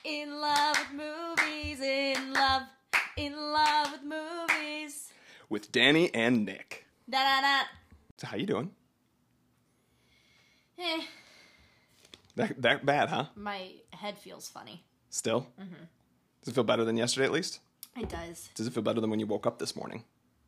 In love with movies, in love with movies. With Danny and Nick. Da-da-da. So how you doing? Eh, That bad, huh? my head feels funny. Still? Mm-hmm. Does it feel better than yesterday at least? It does. Does it feel better than when you woke up this morning?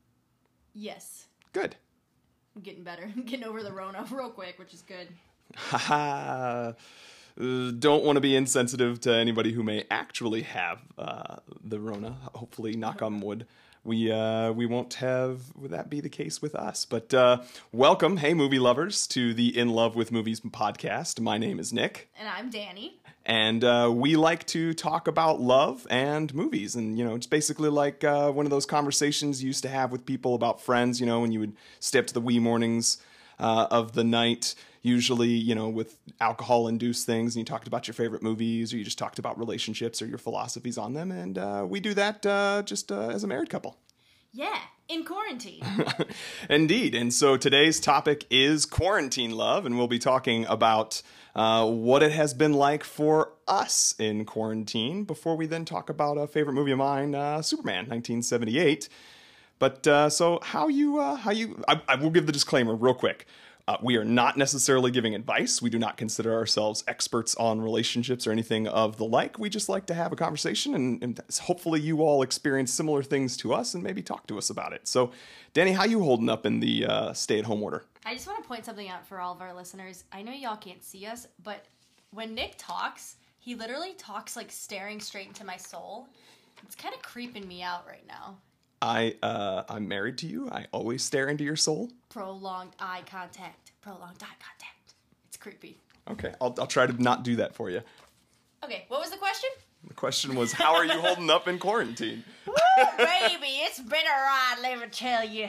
Yes. Good. I'm getting better. I'm getting over the Rona real quick, which is good. Haha. Don't want to be insensitive to anybody who may actually have the Rona. Hopefully, knock on wood, we won't have that be the case with us. But welcome, hey movie lovers, to the In Love with Movies podcast. My name is Nick. And I'm Danny. And we like to talk about love and movies. And, you know, it's basically like one of those conversations you used to have with people about friends, you know, when you would stay up to the wee mornings of the night, usually, you know, with alcohol-induced things, and you talked about your favorite movies, or you just talked about relationships or your philosophies on them. And we do that just as a married couple. Yeah, in quarantine. Indeed. And so today's topic is quarantine love, and we'll be talking about what it has been like for us in quarantine before we then talk about a favorite movie of mine, Superman, 1978. But so I will give the disclaimer real quick. We are not necessarily giving advice. We do not consider ourselves experts on relationships or anything of the like. We just like to have a conversation, and hopefully you all experience similar things to us and maybe talk to us about it. So, Danny, how you holding up in the stay-at-home order? I just want to point something out for all of our listeners. I know y'all can't see us, but when Nick talks, he literally talks like staring straight into my soul. It's kind of creeping me out right now. I'm married to you. I always stare into your soul. Prolonged eye contact. It's creepy. Okay, I'll try to not do that for you. Okay, what was the question? The question was, how are you holding up in quarantine? Woo, baby, it's been a ride, let me tell you.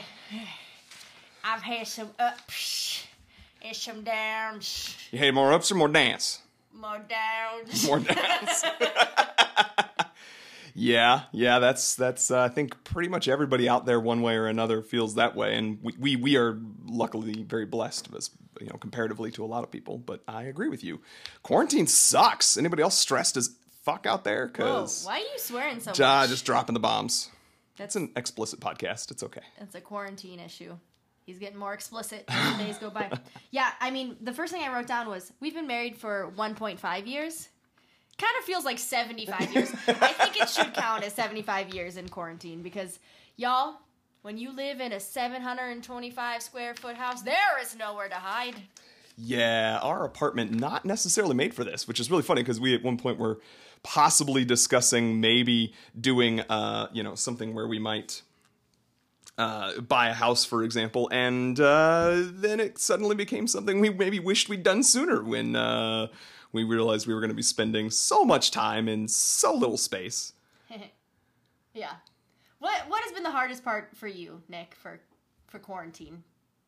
I've had some ups and some downs. You had more ups or more downs? More downs. More downs. Yeah, that's I think pretty much everybody out there one way or another feels that way, and we are luckily very blessed, as you know, comparatively to a lot of people. But I agree with you. Quarantine sucks. Anybody else stressed as fuck out there? Cause why are you swearing so much? Just dropping the bombs. That's an explicit podcast. It's okay. It's a quarantine issue. He's getting more explicit as the days go by. Yeah, I mean, the first thing I wrote down was, we've been married for 1.5 years. Kind of feels like 75 years. I think it should count as 75 years in quarantine because, y'all, when you live in a 725 square foot house, there is nowhere to hide. Yeah, our apartment not necessarily made for this, which is really funny because we at one point were possibly discussing maybe doing, something where we might buy a house, for example, and then it suddenly became something we maybe wished we'd done sooner when we realized we were going to be spending so much time in so little space. Yeah. What has been the hardest part for you, Nick, for quarantine?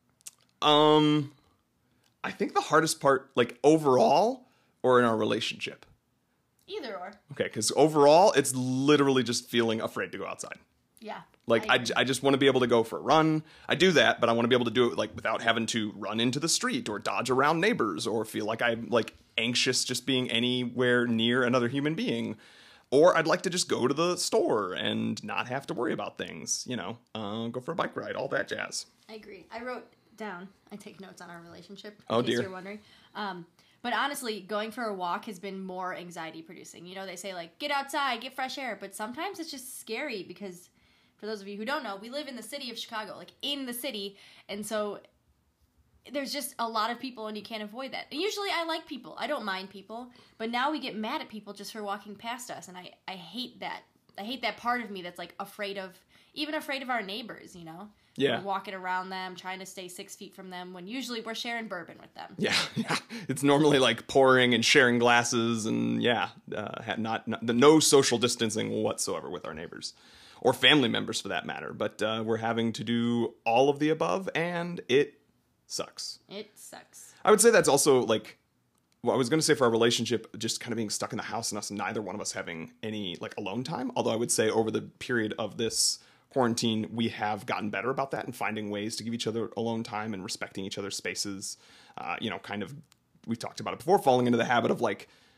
I think the hardest part, like, overall or in our relationship? Either or. Okay, because overall, it's literally just feeling afraid to go outside. Yeah. Like, I just want to be able to go for a run. I do that, but I want to be able to do it, like, without having to run into the street or dodge around neighbors or feel like I'm, like, anxious just being anywhere near another human being. Or I'd like to just go to the store and not have to worry about things, you know, go for a bike ride, all that jazz. I agree. I wrote down, I take notes on our relationship, oh, in case dear. You're wondering. But honestly, going for a walk has been more anxiety producing. You know, they say, like, get outside, get fresh air, but sometimes it's just scary because, for those of you who don't know, we live in the city of Chicago, like, in the city, and so there's just a lot of people and you can't avoid that. And usually I like people. I don't mind people. But now we get mad at people just for walking past us. And I hate that. I hate that part of me that's like afraid of our neighbors, you know? Yeah. We're walking around them, trying to stay 6 feet from them when usually we're sharing bourbon with them. Yeah. It's normally like pouring and sharing glasses and no social distancing whatsoever with our neighbors. Or family members for that matter. But we're having to do all of the above and it sucks. It sucks. I would say that's also like, well, I was going to say for our relationship, just kind of being stuck in the house and us, neither one of us having any like alone time. Although I would say over the period of this quarantine, we have gotten better about that and finding ways to give each other alone time and respecting each other's spaces. Kind of, we've talked about it before, falling into the habit of like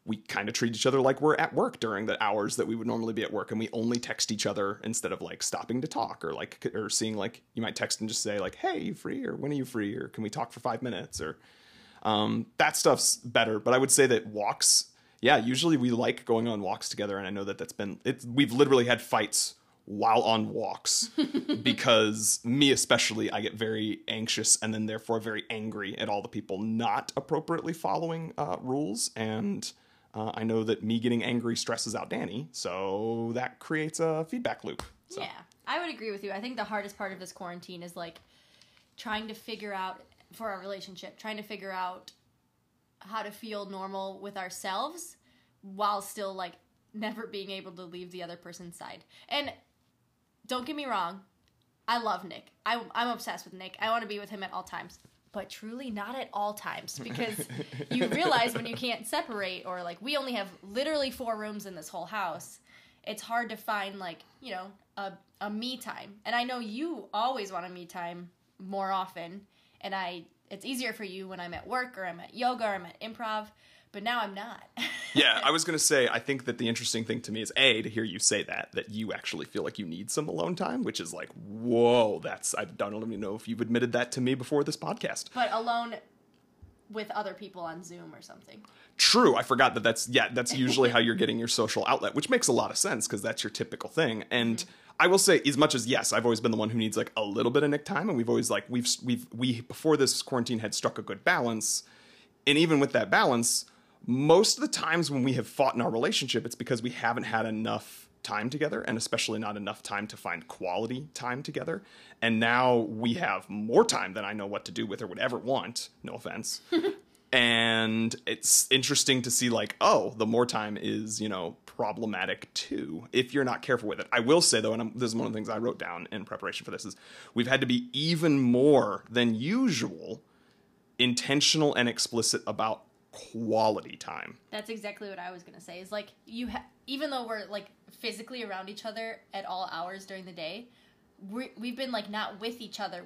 we kind of treat each other like we're at work during the hours that we would normally be at work, and we only text each other instead of like stopping to talk, or seeing, like, you might text and just say like, hey, you free, or when are you free, or can we talk for 5 minutes, or that stuff's better. But I would say that walks, yeah, usually we like going on walks together, and I know that we've literally had fights while on walks because me especially, I get very anxious and then therefore very angry at all the people not appropriately following rules, and I know that me getting angry stresses out Danny, so that creates a feedback loop. So. Yeah, I would agree with you. I think the hardest part of this quarantine is like trying to figure out, for our relationship, trying to figure out how to feel normal with ourselves while still like never being able to leave the other person's side. And don't get me wrong, I love Nick. I'm obsessed with Nick. I want to be with him at all times. But truly not at all times, because you realize when you can't separate, or like we only have literally 4 rooms in this whole house, it's hard to find like, you know, a me time. And I know you always want a me time more often, and it's easier for you when I'm at work or I'm at yoga or I'm at improv, but now I'm not. Yeah, I was going to say, I think that the interesting thing to me is, to hear you say that you actually feel like you need some alone time, which is like, whoa, I don't even know if you've admitted that to me before this podcast. But alone with other people on Zoom or something. True, I forgot that's usually how you're getting your social outlet, which makes a lot of sense because that's your typical thing. And I will say, as much as, yes, I've always been the one who needs like a little bit of Nick time, and we've always like, we before this quarantine had struck a good balance. And even with that balance, most of the times when we have fought in our relationship, it's because we haven't had enough time together, and especially not enough time to find quality time together. And now we have more time than I know what to do with or would ever want. No offense. And it's interesting to see like, oh, the more time is, you know, problematic too, if you're not careful with it. I will say though, and this is one of the things I wrote down in preparation for this, is we've had to be even more than usual intentional and explicit about quality time. That's exactly what I was going to say. Is like even though we're like physically around each other at all hours during the day, we've been like not with each other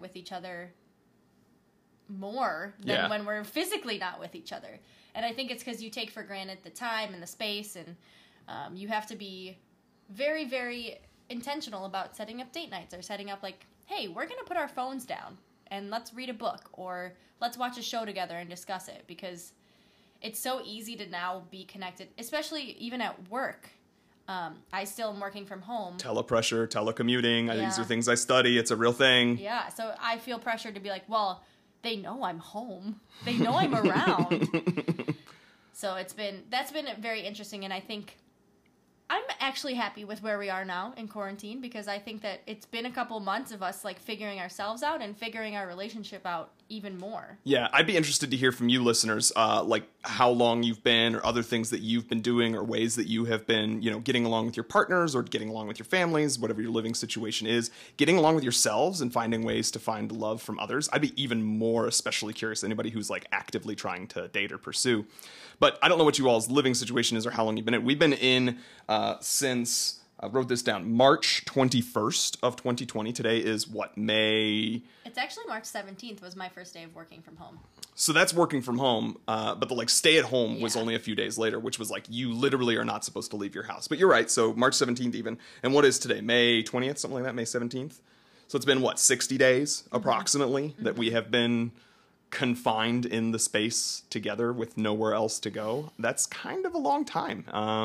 more than when we're physically not with each other. And I think it's because you take for granted the time and the space, and you have to be very, very intentional about setting up date nights, or setting up like, hey, we're going to put our phones down and let's read a book, or let's watch a show together and discuss it, because it's so easy to now be connected, especially even at work. I still am working from home. Telepressure, telecommuting, these are things I study. It's a real thing. Yeah, so I feel pressured to be like, well, they know I'm home. They know I'm around. So that's been very interesting, and I think I'm actually happy with where we are now in quarantine, because I think that it's been a couple months of us like figuring ourselves out and figuring our relationship out even more. Yeah, I'd be interested to hear from you listeners, like how long you've been, or other things that you've been doing, or ways that you have been, you know, getting along with your partners, or getting along with your families, whatever your living situation is, getting along with yourselves and finding ways to find love from others. I'd be even more especially curious, anybody who's like actively trying to date or pursue. But I don't know what you all's living situation is or how long you've been in. We've been in since, I wrote this down, March 21st of 2020. Today is what, May? It's actually March 17th was my first day of working from home. So that's working from home, but the like stay at home was only a few days later, which was like you literally are not supposed to leave your house. But you're right, so March 17th even. And what is today? May 20th, something like that, May 17th? So it's been, what, 60 days approximately that we have been confined in the space together with nowhere else to go. That's kind of a long time.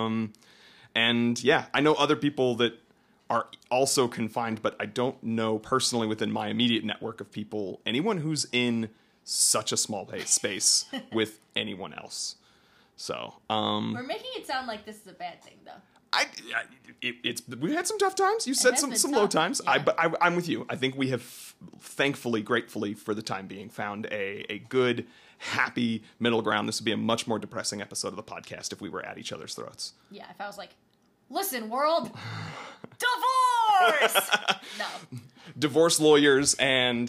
And yeah, I know other people that are also confined, but I don't know personally within my immediate network of people, anyone who's in such a small space with anyone else. So, we're making it sound like this is a bad thing, though. We've had some tough times. You said some low times. Yeah. I'm with you. I think we have thankfully, gratefully for the time being, found a good, happy middle ground. This would be a much more depressing episode of the podcast if we were at each other's throats. Yeah, if I was like, listen, world, divorce! No. Divorce lawyers and,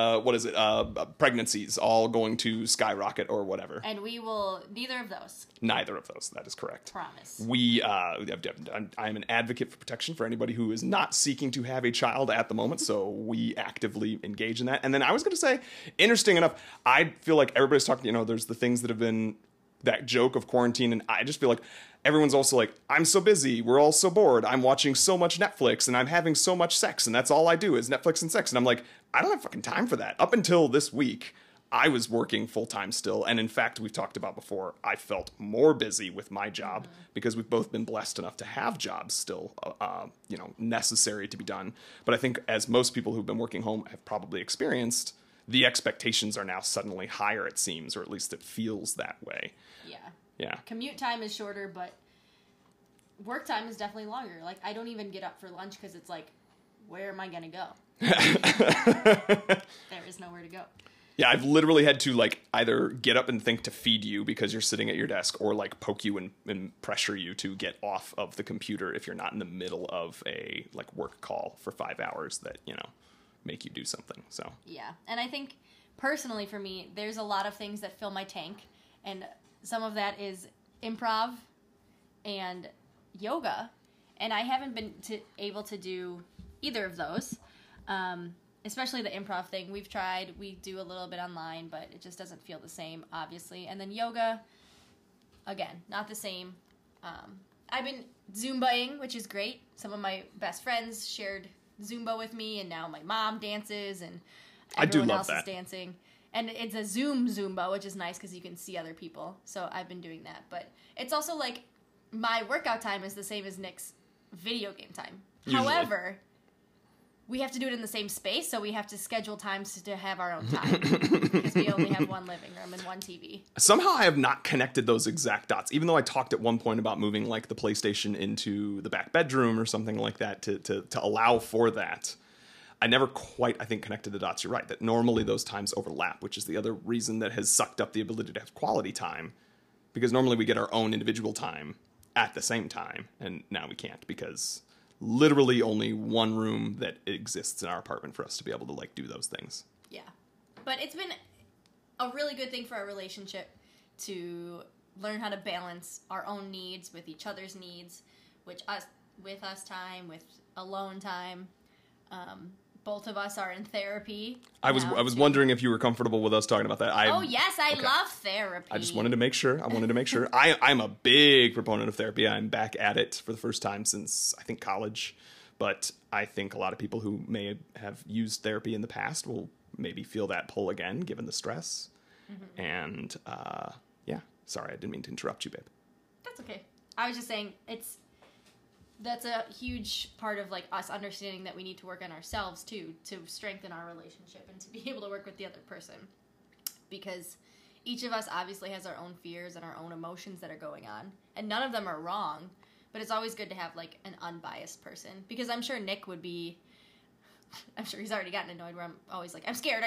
pregnancies all going to skyrocket or whatever. And we will, neither of those. Neither of those, that is correct. Promise. I'm an advocate for protection for anybody who is not seeking to have a child at the moment, so we actively engage in that. And then I was going to say, interesting enough, I feel like everybody's talking, there's the things that have been that joke of quarantine, and I just feel like everyone's also like, I'm so busy, we're all so bored, I'm watching so much Netflix, and I'm having so much sex, and that's all I do is Netflix and sex. And I'm like, I don't have fucking time for that. Up until this week, I was working full-time still, and in fact, we've talked about before, I felt more busy with my job because we've both been blessed enough to have jobs still, necessary to be done. But I think as most people who've been working home have probably experienced, the expectations are now suddenly higher, it seems, or at least it feels that way. Yeah. Commute time is shorter, but work time is definitely longer. Like, I don't even get up for lunch because it's like, where am I going to go? There is nowhere to go. Yeah, I've literally had to, like, either get up and think to feed you because you're sitting at your desk, or, like, poke you and pressure you to get off of the computer if you're not in the middle of a, like, work call for 5 hours that, make you do something, so. Yeah, and I think, personally for me, there's a lot of things that fill my tank, and some of that is improv and yoga, and I haven't been able to do either of those. Especially the improv thing. We've tried. We do a little bit online, but it just doesn't feel the same, obviously. And then yoga, again, not the same. I've been Zumbaing, which is great. Some of my best friends shared Zumba with me, and now my mom dances, and everyone else is dancing. And it's a Zoom Zumba, which is nice because you can see other people. So I've been doing that. But it's also like my workout time is the same as Nick's video game time. Usually. However, we have to do it in the same space, so we have to schedule times to have our own time. Because we only have one living room and one TV. Somehow I have not connected those exact dots, even though I talked at one point about moving, like, the PlayStation into the back bedroom or something like that to allow for that. I never quite, I think, connected the dots. You're right, that normally those times overlap, which is the other reason that has sucked up the ability to have quality time. Because normally we get our own individual time at the same time, and now we can't because literally only one room that exists in our apartment for us to be able to, like, do those things. Yeah. But it's been a really good thing for our relationship to learn how to balance our own needs with each other's needs, with us time, with alone time. Both of us are in therapy. I was wondering if you were comfortable with us talking about that. Yes, I love therapy. I just wanted to make sure. I'm a big proponent of therapy. I'm back at it for the first time since, I think, college. But I think a lot of people who may have used therapy in the past will maybe feel that pull again, given the stress. Mm-hmm. And, sorry, I didn't mean to interrupt you, babe. That's okay. I was just saying, that's a huge part of, like, us understanding that we need to work on ourselves too to strengthen our relationship and to be able to work with the other person, because each of us obviously has our own fears and our own emotions that are going on, and none of them are wrong, but it's always good to have, like, an unbiased person, because I'm sure Nick would be, I'm sure he's already gotten annoyed where I'm always like, I'm scared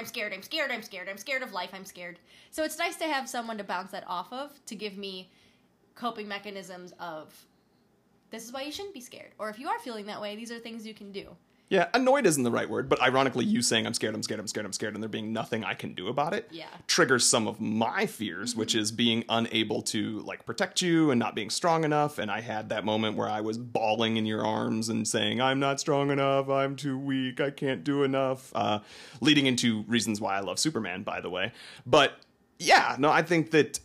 of life, I'm scared. So it's nice to have someone to bounce that off of, to give me coping mechanisms of, this is why you shouldn't be scared. Or if you are feeling that way, these are things you can do. Yeah, annoyed isn't the right word, but ironically, you saying I'm scared, and there being nothing I can do about it, triggers some of my fears, which is being unable to, like, protect you and not being strong enough. And I had that moment where I was bawling in your arms and saying, I'm not strong enough, I'm too weak, I can't do enough, leading into reasons why I love Superman, by the way. But yeah, no, I think that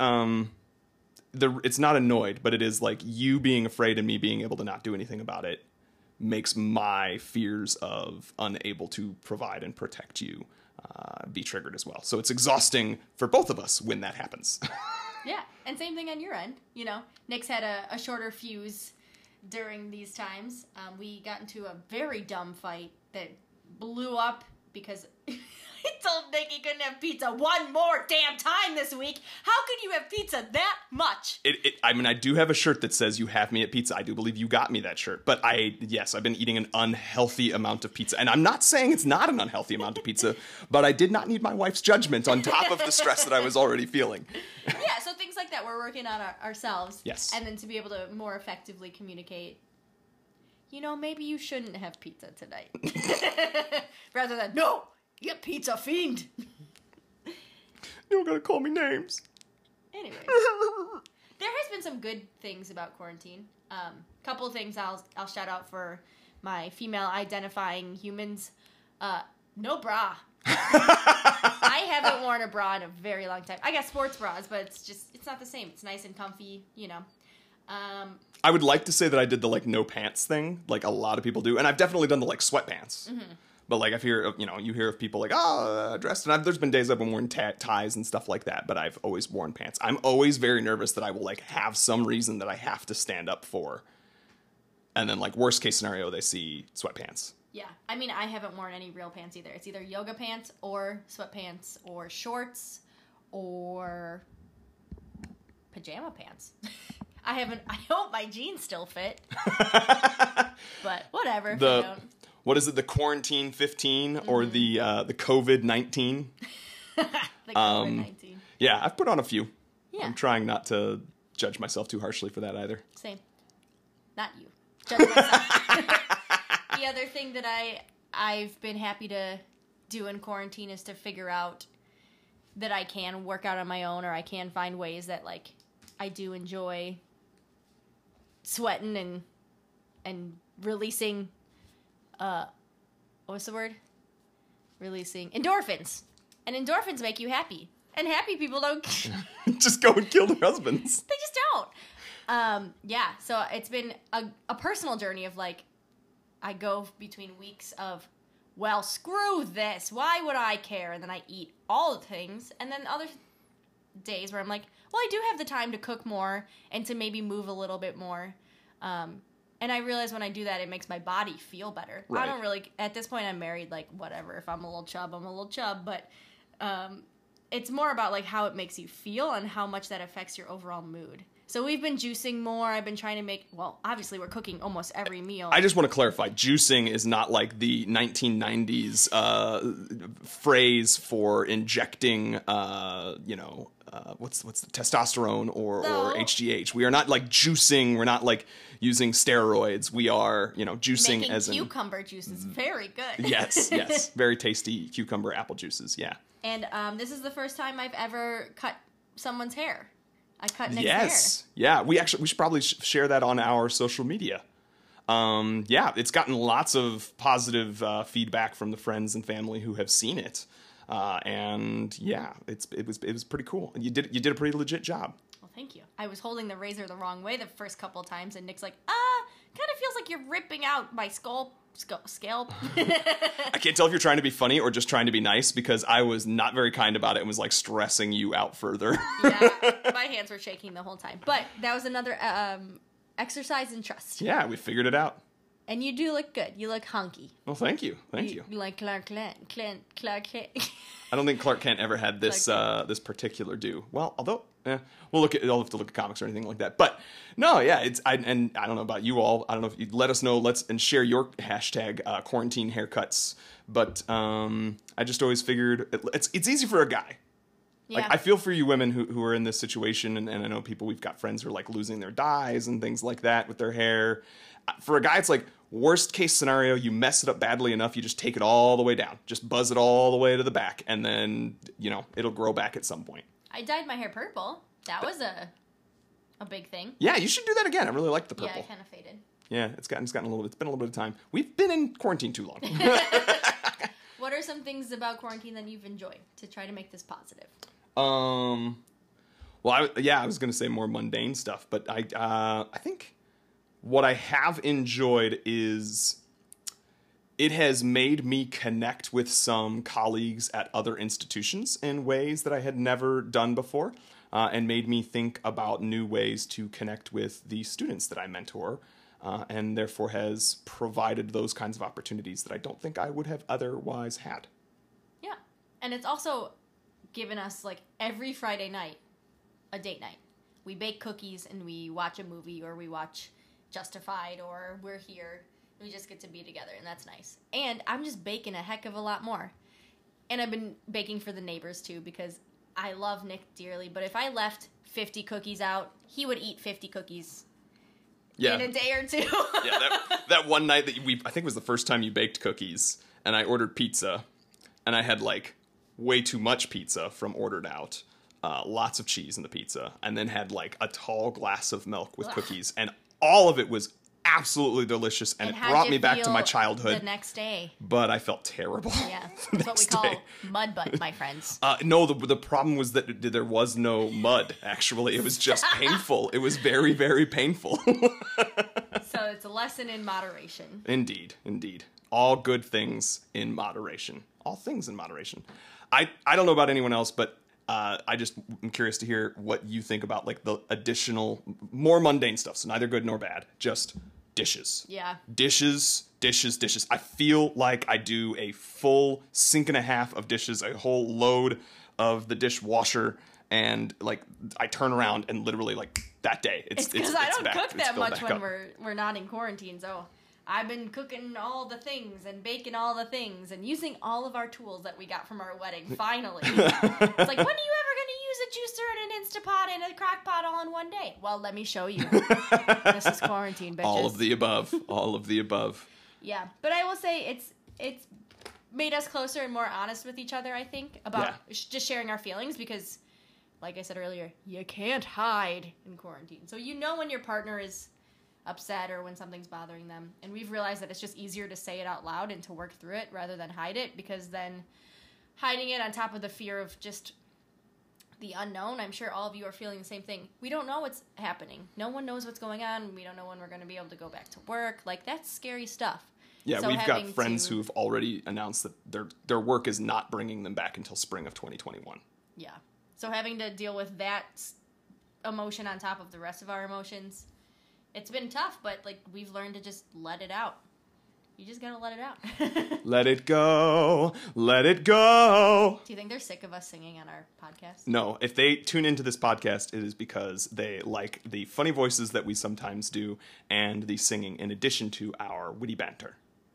it's not annoyed, but it is like you being afraid and me being able to not do anything about it makes my fears of unable to provide and protect you be triggered as well. So it's exhausting for both of us when that happens. Yeah, and same thing on your end. Nick's had a shorter fuse during these times. We got into a very dumb fight that blew up because I told Nick he couldn't have pizza one more damn time this week. How could you have pizza that much? I do have a shirt that says you have me at pizza. I do believe you got me that shirt. But I've been eating an unhealthy amount of pizza. And I'm not saying it's not an unhealthy amount of pizza, but I did not need my wife's judgment on top of the stress that I was already feeling. Yeah, so things like that we're working on ourselves. Yes. And then to be able to more effectively communicate, maybe you shouldn't have pizza tonight. Rather than, no! You pizza fiend. You're gonna call me names. Anyways, there has been some good things about quarantine. Couple of things I'll shout out for my female identifying humans. No bra I haven't worn a bra in a very long time. I got sports bras, but it's not the same. It's nice and comfy, you know. I would like to say that I did the like no pants thing, like a lot of people do, and I've definitely done the like sweatpants. Mm-hmm. But like you hear of people like dressed, and there's been days I've been wearing ties and stuff like that, but I've always worn pants. I'm always very nervous that I will like have some reason that I have to stand up for, and then like worst case scenario they see sweatpants. Yeah, I mean I haven't worn any real pants either. It's either yoga pants or sweatpants or shorts or pajama pants. I hope my jeans still fit. But whatever. If they don't. What is it? The quarantine 15 or the COVID-19? The COVID-19. Yeah, I've put on a few. Yeah. I'm trying not to judge myself too harshly for that either. Same. Not you. Judge myself. The other thing that I've been happy to do in quarantine is to figure out that I can work out on my own, or I can find ways that like I do enjoy sweating and releasing what's the word? Releasing endorphins. And endorphins make you happy. And happy people don't just go and kill their husbands. They just don't. Yeah, so it's been a personal journey of like I go between weeks of, well, screw this. Why would I care? And then I eat all the things. And then other days where I'm like, well, I do have the time to cook more and to maybe move a little bit more. And I realize when I do that, it makes my body feel better. Right. I don't really, at this point, I'm married, like, whatever. If I'm a little chub, I'm a little chub. But it's more about, like, how it makes you feel and how much that affects your overall mood. So we've been juicing more. I've been trying to make, well, obviously we're cooking almost every meal. I just want to clarify, juicing is not like the 1990s phrase for injecting, what's the testosterone or HGH. We are not like juicing. We're not like using steroids. We are, juicing making as in cucumber juice is very good. Yes. Very tasty cucumber apple juices. Yeah. And this is the first time I've ever cut someone's hair. I cut Nick's hair. Yeah. We should probably share that on our social media. It's gotten lots of positive feedback from the friends and family who have seen it. And yeah, it was pretty cool. You did a pretty legit job. Well, thank you. I was holding the razor the wrong way the first couple of times, and Nick's like, kind of feels like you're ripping out my scalp. I can't tell if you're trying to be funny or just trying to be nice, because I was not very kind about it and was like stressing you out further. Yeah, my hands were shaking the whole time. But that was another exercise in trust. Yeah, we figured it out. And you do look good. You look hunky. Well, thank you. You like Clark Kent. I don't think Clark Kent ever had this this particular do. Well, although I'll have to look at comics or anything like that. But no, yeah, I don't know about you all. I don't know if you'd let us know. And share your hashtag quarantine haircuts. But I just always figured it's easy for a guy. Yeah. Like, I feel for you women who are in this situation, and I know we've got friends who are like losing their dyes and things like that with their hair. For a guy, it's like worst case scenario, you mess it up badly enough, you just take it all the way down. Just buzz it all the way to the back, and then, it'll grow back at some point. I dyed my hair purple. That was a big thing. Yeah, you should do that again. I really like the purple. Yeah, it kind of faded. Yeah, it's been a little bit of time. We've been in quarantine too long. What are some things about quarantine that you've enjoyed to try to make this positive? Well, I was going to say more mundane stuff, but I think what I have enjoyed is it has made me connect with some colleagues at other institutions in ways that I had never done before, and made me think about new ways to connect with the students that I mentor, and therefore has provided those kinds of opportunities that I don't think I would have otherwise had. Yeah, and it's also given us, like, every Friday night a date night. We bake cookies and we watch a movie, or we watch Justified, or we're here. We just get to be together, and that's nice. And I'm just baking a heck of a lot more. And I've been baking for the neighbors, too, because I love Nick dearly. But if I left 50 cookies out, he would eat 50 cookies in a day or two. Yeah, that one night that I think it was the first time you baked cookies, and I ordered pizza, and I had, like, way too much pizza from ordered out. Lots of cheese in the pizza, and then had, like, a tall glass of milk with cookies, and all of it was absolutely delicious, and it how'd brought you me back to feel my childhood. the next day? But I felt terrible. Yeah, the that's what we next call day. mud butt, my friends. No, the problem was that there was no mud, actually. It was just painful. It was very, very painful. So it's a lesson in moderation. Indeed, indeed. All good things in moderation. All things in moderation. I don't know about anyone else, but I just am curious to hear what you think about like the additional, more mundane stuff. So neither good nor bad, just dishes. Yeah. Dishes. I feel like I do a full sink and a half of dishes, a whole load of the dishwasher, and like I turn around and literally like that day It's because I don't cook that much back when up. we're not in quarantine. So I've been cooking all the things and baking all the things and using all of our tools that we got from our wedding. Finally, it's like, when are you ever going to use a juicer and an Instapot and a crock pot all in one day? Well, let me show you. This is quarantine, bitches. All of the above. All of the above. Yeah, but I will say it's made us closer and more honest with each other, I think, about just sharing our feelings because, like I said earlier, you can't hide in quarantine. So you know when your partner is upset or when something's bothering them. And we've realized that it's just easier to say it out loud and to work through it rather than hide it, because then hiding it on top of the fear of just the unknown, I'm sure all of you are feeling the same thing. We don't know what's happening. No one knows what's going on. We don't know when we're going to be able to go back to work. Like, that's scary stuff. Yeah, So we've got having friends to- who've already announced that their work is not bringing them back until spring of 2021. Yeah. So having to deal with that emotion on top of the rest of our emotions, it's been tough, but like we've learned to just let it out. You just gotta let it out. Let it go. Let it go. Do you think they're sick of us singing on our podcast? No, if they tune into this podcast, it is because they like the funny voices that we sometimes do and the singing in addition to our witty banter.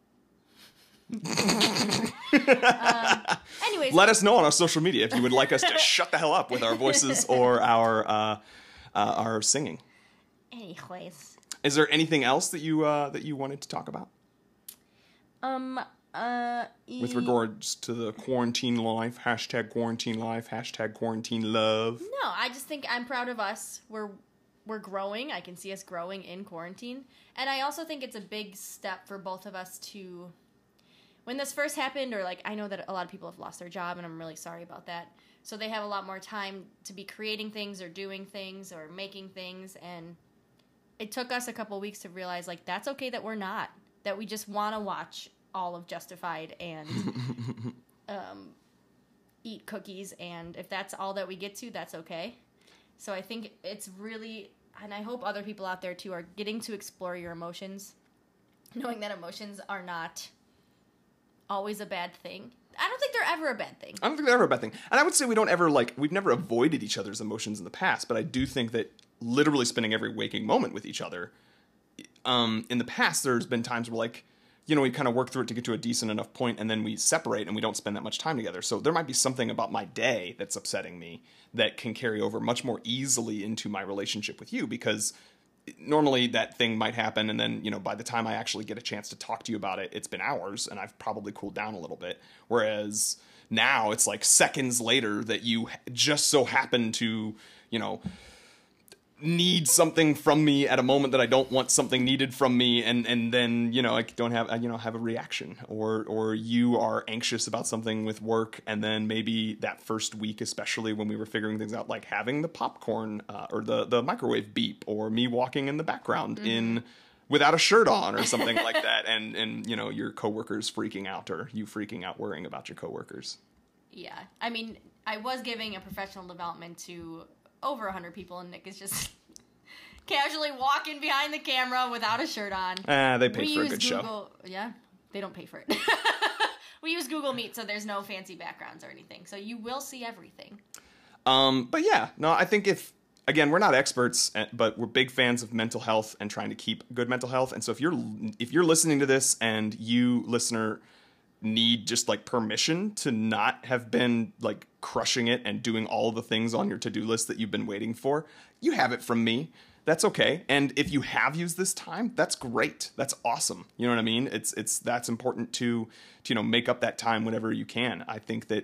Anyways, Let us know on our social media if you would like us to shut the hell up with our voices or our singing. anyways, Is there anything else that you wanted to talk about with regards to the quarantine life? Hashtag quarantine life. Hashtag quarantine love. No, I just think I'm proud of us. We're growing. I can see us growing in quarantine, and I also think it's a big step for both of us to. When this first happened, or like I know that a lot of people have lost their job, and I'm really sorry about that. So they have a lot more time to be creating things or doing things or making things, and it took us a couple weeks to realize like that's okay that we're not, that we just want to watch all of Justified and eat cookies, and if that's all that we get to, that's okay. So I think it's really, and I hope other people out there too are getting to explore your emotions, knowing that emotions are not always a bad thing. I don't think they're ever a bad thing. I don't think they're ever a bad thing. And I would say we've never avoided each other's emotions in the past, but I do think that literally spending every waking moment with each other, in the past, there's been times where like, we kind of work through it to get to a decent enough point and then we separate and we don't spend that much time together. So there might be something about my day that's upsetting me that can carry over much more easily into my relationship with you, because normally that thing might happen and then, by the time I actually get a chance to talk to you about it, it's been hours and I've probably cooled down a little bit. Whereas now it's like seconds later that you just so happen to, need something from me at a moment that I don't want something needed from me, and then I don't have have a reaction, or you are anxious about something with work, and then maybe that first week, especially when we were figuring things out, like having the popcorn or the microwave beep, or me walking in the background in without a shirt on or something like that, and your coworkers freaking out, or you freaking out worrying about your coworkers. Yeah, I mean, I was giving a professional development to over 100 people, and Nick is just casually walking behind the camera without a shirt on. They paid for a good show. Yeah, they don't pay for it. We use Google Meet, so there's no fancy backgrounds or anything. So you will see everything. But yeah, no, I think again, we're not experts, but we're big fans of mental health and trying to keep good mental health. And so if you're listening to this and you, listener, need just like permission to not have been like crushing it and doing all the things on your to-do list that you've been waiting for, you have it from me. That's okay. And if you have used this time, that's great. That's awesome. You know what I mean? It's that's important to make up that time whenever you can. I think that,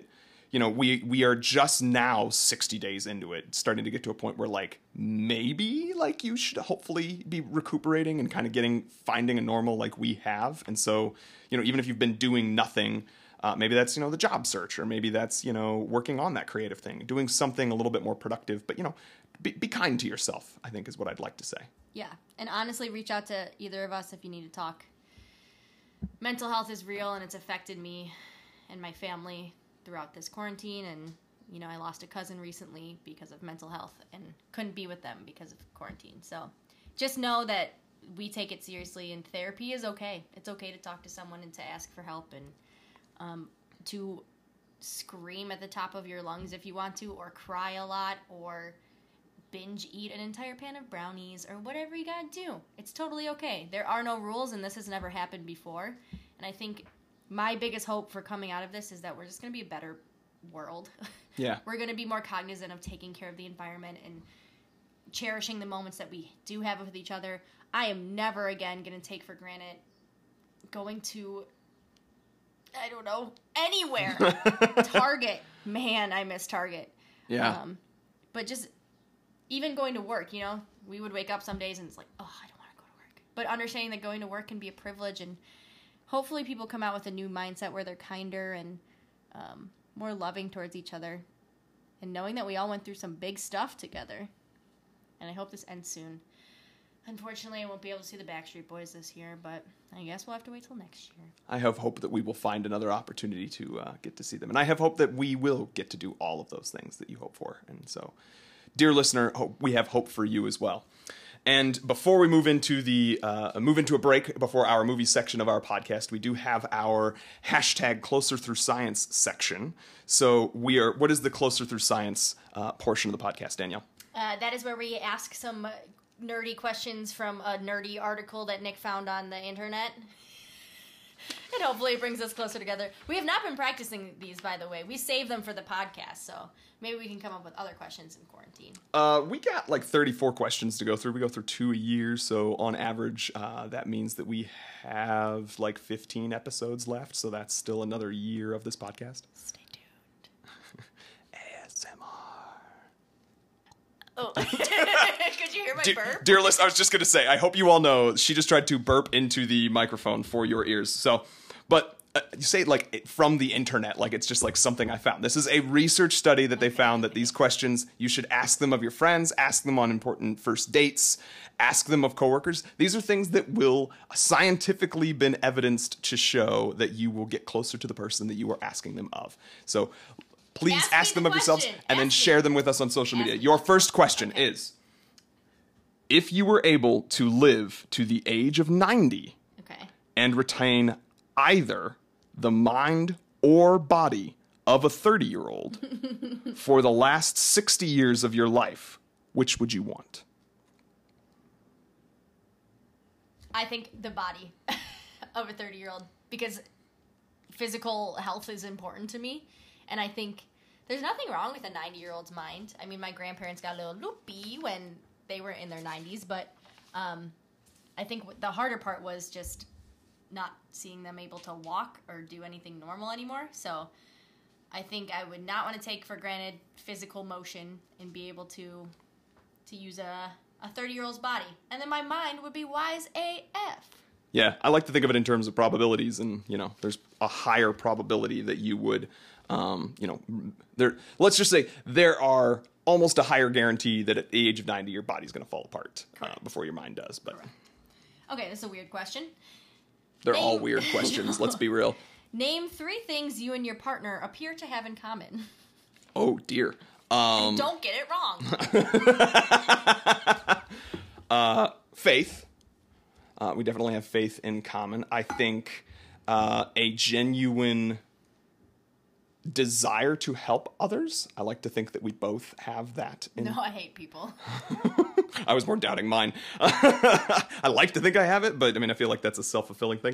we are just now 60 days into it, starting to get to a point where like maybe like you should hopefully be recuperating and kind of finding a normal like we have. And so, even if you've been doing nothing, maybe that's, the job search, or maybe that's, working on that creative thing, doing something a little bit more productive, but, be kind to yourself, I think is what I'd like to say. Yeah. And honestly, reach out to either of us if you need to talk. Mental health is real, and it's affected me and my family throughout this quarantine. And, I lost a cousin recently because of mental health and couldn't be with them because of quarantine. So just know that we take it seriously, and therapy is okay. It's okay to talk to someone and to ask for help, and to scream at the top of your lungs if you want to, or cry a lot, or binge eat an entire pan of brownies, or whatever you gotta do. It's totally okay. There are no rules, and this has never happened before. And I think my biggest hope for coming out of this is that we're just gonna be a better world. Yeah. We're gonna be more cognizant of taking care of the environment and cherishing the moments that we do have with each other. I am never again gonna take for granted going to, I don't know, anywhere. Target. Man, I miss Target. Yeah. But just even going to work, we would wake up some days and it's like, oh, I don't want to go to work. But understanding that going to work can be a privilege, and hopefully people come out with a new mindset where they're kinder and more loving towards each other, and knowing that we all went through some big stuff together. And I hope this ends soon. Unfortunately, I won't be able to see the Backstreet Boys this year, but I guess we'll have to wait till next year. I have hope that we will find another opportunity to get to see them. And I have hope that we will get to do all of those things that you hope for. And so, dear listener, we have hope for you as well. And before we move into a break, before our movie section of our podcast, we do have our hashtag Closer Through Science section. So what is the Closer Through Science portion of the podcast, Danielle? That is where we ask some nerdy questions from a nerdy article that Nick found on the internet. And hopefully it brings us closer together. We have not been practicing these, by the way. We save them for the podcast, so maybe we can come up with other questions in quarantine. We got like 34 questions to go through. We go through 2 a year, so on average, that means that we have like 15 episodes left, so that's still another year of this podcast. Stay tuned. ASMR. Oh. Could you hear my burp? Dear listener, I was just going to say, I hope you all know she just tried to burp into the microphone for your ears. So, but you say it like from the internet, like it's just like something I found. This is a research study that they found that these questions, you should ask them of your friends, ask them on important first dates, ask them of coworkers. These are things that will scientifically been evidenced to show that you will get closer to the person that you are asking them of. So please ask them of yourselves and then share them with us on social media. Your first question is, if you were able to live to the age of 90 and retain either the mind or body of a 30-year-old for the last 60 years of your life, which would you want? I think the body of a 30-year-old, because physical health is important to me. And I think there's nothing wrong with a 90-year-old's mind. I mean, my grandparents got a little loopy when they were in their 90s, but I think the harder part was just not seeing them able to walk or do anything normal anymore. So I think I would not want to take for granted physical motion and be able to use a 30-year-old's body. And then my mind would be wise AF. Yeah, I like to think of it in terms of probabilities, and, there's a higher probability that you would, let's just say there are almost a higher guarantee that at the age of 90, your body's going to fall apart before your mind does. But okay, this is a weird question. They're all weird questions, let's be real. Name 3 things you and your partner appear to have in common. Oh, dear. Don't get it wrong. Faith. We definitely have faith in common. I think a genuine desire to help others. I like to think that we both have that. No, I hate people. I was more doubting mine. I like to think I have it, but I feel like that's a self-fulfilling thing.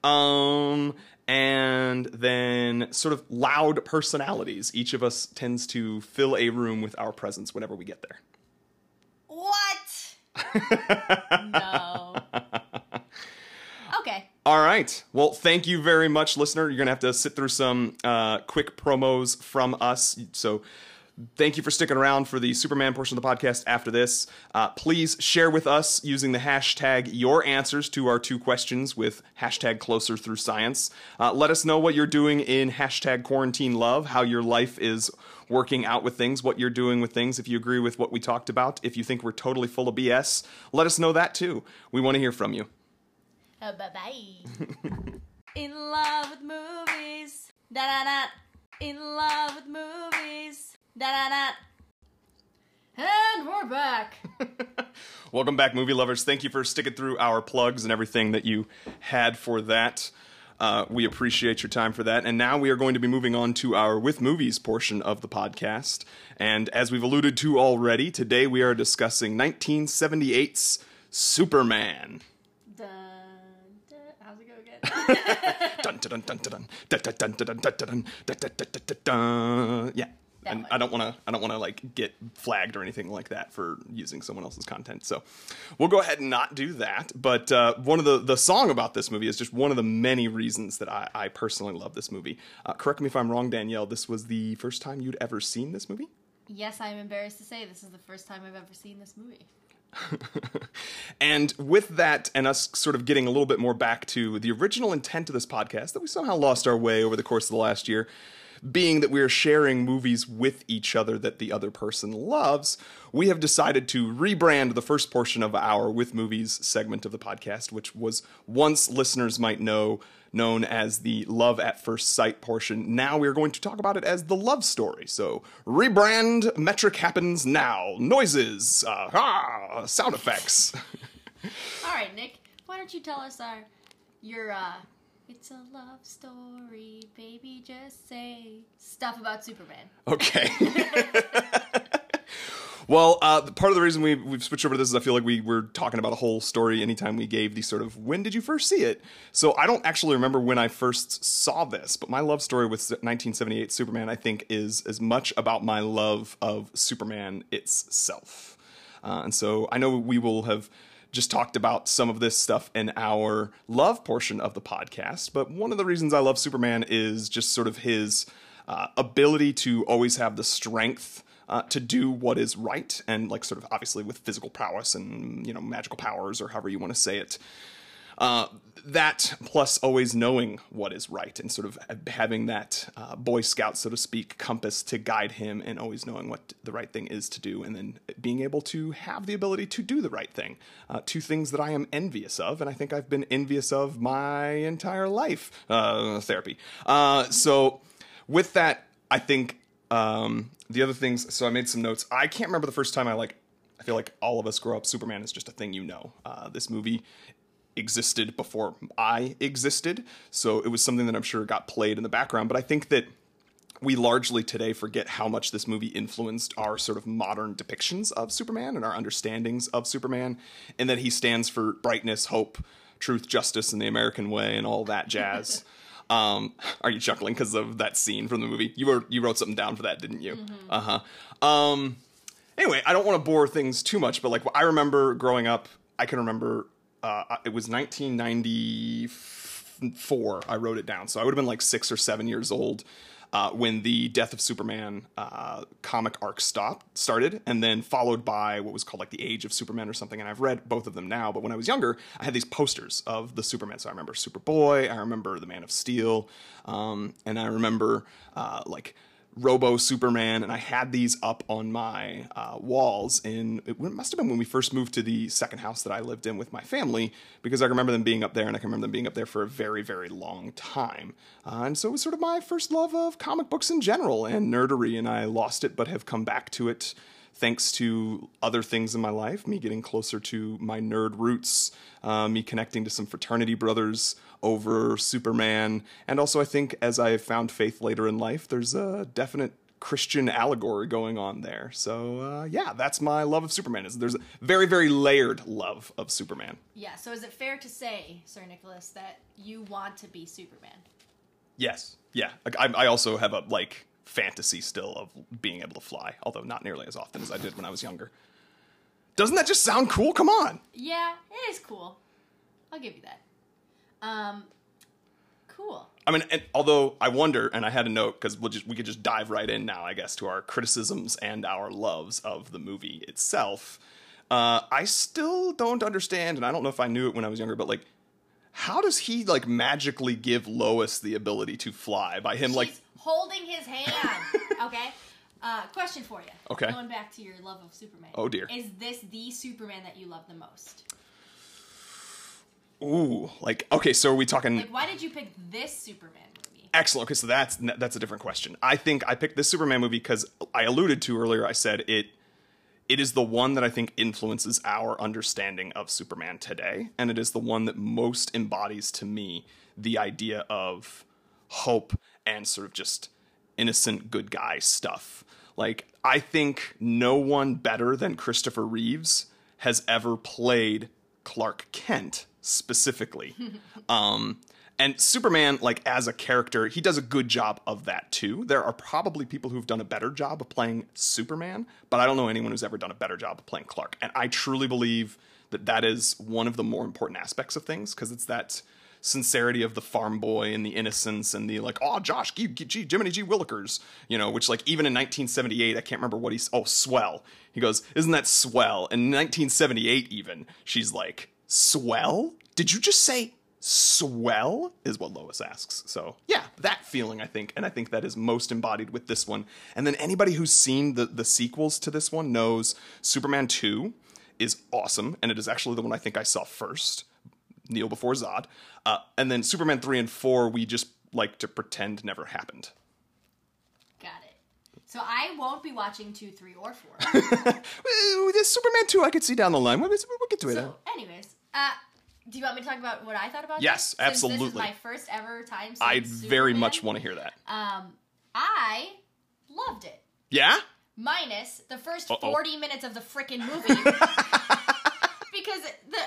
And then sort of loud personalities. Each of us tends to fill a room with our presence whenever we get there. What? No. Okay. All right. Well, thank you very much, listener. You're going to have to sit through some quick promos from us. So thank you for sticking around for the Superman portion of the podcast after this. Please share with us using the hashtag your answers to our 2 questions with hashtag closer through science. Let us know what you're doing in hashtag quarantine love, how your life is working out with things, what you're doing with things, if you agree with what we talked about, if you think we're totally full of BS, let us know that too. We want to hear from you. Bye-bye. In love with movies. Da-da-da. In love with movies. Da-da-da. And we're back. Welcome back, movie lovers. Thank you for sticking through our plugs and everything that you had for that. We appreciate your time for that. And now we are going to be moving on to our With Movies portion of the podcast. And as we've alluded to already, today we are discussing 1978's Superman. How's it go again? Dun, dun, dun, dun, dun, dun, dun, dun, dun, dun, dun, dun, dun, dun. Yeah. And I don't want to like get flagged or anything like that for using someone else's content. So we'll go ahead and not do that. But one of the song about this movie is just one of the many reasons that I personally love this movie. Correct me if I'm wrong, Danielle. This was the first time you'd ever seen this movie? Yes, I'm embarrassed to say this is the first time I've ever seen this movie. And with that, and us sort of getting a little bit more back to the original intent of this podcast that we somehow lost our way over the course of the last year, being that we are sharing movies with each other that the other person loves, we have decided to rebrand the first portion of our With Movies segment of the podcast, which was once listeners might know known as the Love at First Sight portion. Now we are going to talk about it as the love story. So rebrand metric happens now. Noises, sound effects. All right, Nick, why don't you tell us your it's a love story, baby, just say stuff about Superman. Okay. Well, part of the reason we've switched over to this is I feel like we were talking about a whole story anytime we gave the sort of, when did you first see it? So I don't actually remember when I first saw this, but my love story with 1978 Superman, I think, is as much about my love of Superman itself. And so I know we will have just talked about some of this stuff in our love portion of the podcast, but one of the reasons I love Superman is just sort of his ability to always have the strength to do what is right, and like sort of obviously with physical prowess and, you know, magical powers or however you want to say it. That plus always knowing what is right and sort of having that Boy Scout, so to speak, compass to guide him and always knowing what the right thing is to do, and then being able to have the ability to do the right thing. 2 things that I am envious of, and I think I've been envious of my entire life. Therapy. So with that, I think the other things, so I made some notes. I can't remember the first time I feel like all of us grow up, Superman is just a thing you know. This movie existed before I existed, so it was something that I'm sure got played in the background, but I think that we largely today forget how much this movie influenced our sort of modern depictions of Superman and our understandings of Superman, and that he stands for brightness, hope, truth, justice, and the American way, and all that jazz. Are you chuckling because of that scene from the movie? You wrote something down for that, didn't you? Mm-hmm. Anyway, I don't want to bore things too much, but like I remember growing up, I can remember it was 1994. I wrote it down, so I would have been like 6 or 7 years old when the Death of Superman comic arc started, and then followed by what was called like the Age of Superman or something. And I've read both of them now, but when I was younger, I had these posters of the Superman. So I remember Superboy, I remember the Man of Steel, and I remember like Robo Superman, and I had these up on my walls. And it must have been when we first moved to the second house that I lived in with my family, because I remember them being up there, and I can remember them being up there for a very, very long time. And so it was sort of my first love of comic books in general and nerdery, and I lost it, but have come back to it thanks to other things in my life, me getting closer to my nerd roots, me connecting to some fraternity brothers over Superman, and also I think as I have found faith later in life, there's a definite Christian allegory going on there. So yeah, that's my love of Superman. There's a very, very layered love of Superman. Yeah, so is it fair to say, Sir Nicholas, that you want to be Superman? Yes. Yeah. I also have a like fantasy still of being able to fly, although not nearly as often as I did when I was younger. Doesn't that just sound cool? Come on. Yeah, it is cool. I'll give you that. Cool. I mean, and although I wonder, and I had a note because we could just dive right in now, I guess, to our criticisms and our loves of the movie itself. I still don't understand, and I don't know if I knew it when I was younger, but like, how does he like magically give Lois the ability to fly by him like holding his hand? Okay. Question for you. Okay. Going back to your love of Superman. Oh dear. Is this the Superman that you love the most? Ooh, like, okay, so are we talking... Like, why did you pick this Superman movie? Excellent. Okay, so that's a different question. I think I picked this Superman movie because I alluded to earlier, I said it is the one that I think influences our understanding of Superman today, and it is the one that most embodies to me the idea of hope and sort of just innocent good guy stuff. Like, I think no one better than Christopher Reeves has ever played Clark Kent specifically. And Superman, like, as a character, he does a good job of that too. There are probably people who've done a better job of playing Superman, but I don't know anyone who's ever done a better job of playing Clark. And I truly believe that that is one of the more important aspects of things, because it's that sincerity of the farm boy and the innocence and the like, oh, Josh, Jiminy G. Willikers, you know, which like even in 1978, I can't remember what swell. He goes, isn't that swell? And in 1978 even, she's like, swell? Did you just say swell? Is what Lois asks. So yeah, that feeling, I think, and I think that is most embodied with this one. And then anybody who's seen the sequels to this one knows Superman 2 is awesome, and it is actually the one I think I saw first. Kneel before Zod. And then Superman 3 and 4, we just like to pretend never happened. Got it. So I won't be watching 2, 3, or 4. This Superman 2 I could see down the line. We'll get to it. So, anyways, do you want me to talk about what I thought about Yes, this? absolutely. This is my first ever time seeing I very Superman. much want to hear that. I loved it. Yeah? Minus the first 40 minutes of the frickin' movie. Because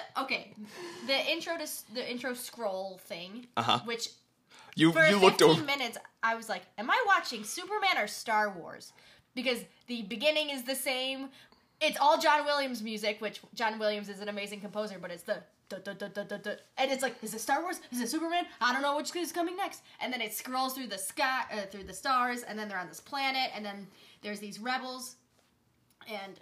the intro scroll thing, which you for looked 15 over minutes I was like, am I watching Superman or Star Wars? Because the beginning is the same. It's all John Williams music, which John Williams is an amazing composer, but it's the and it's like, is it Star Wars? Is it Superman? I don't know which is coming next. And then it scrolls through the sky, through the stars, and then they're on this planet, and then there's these rebels, and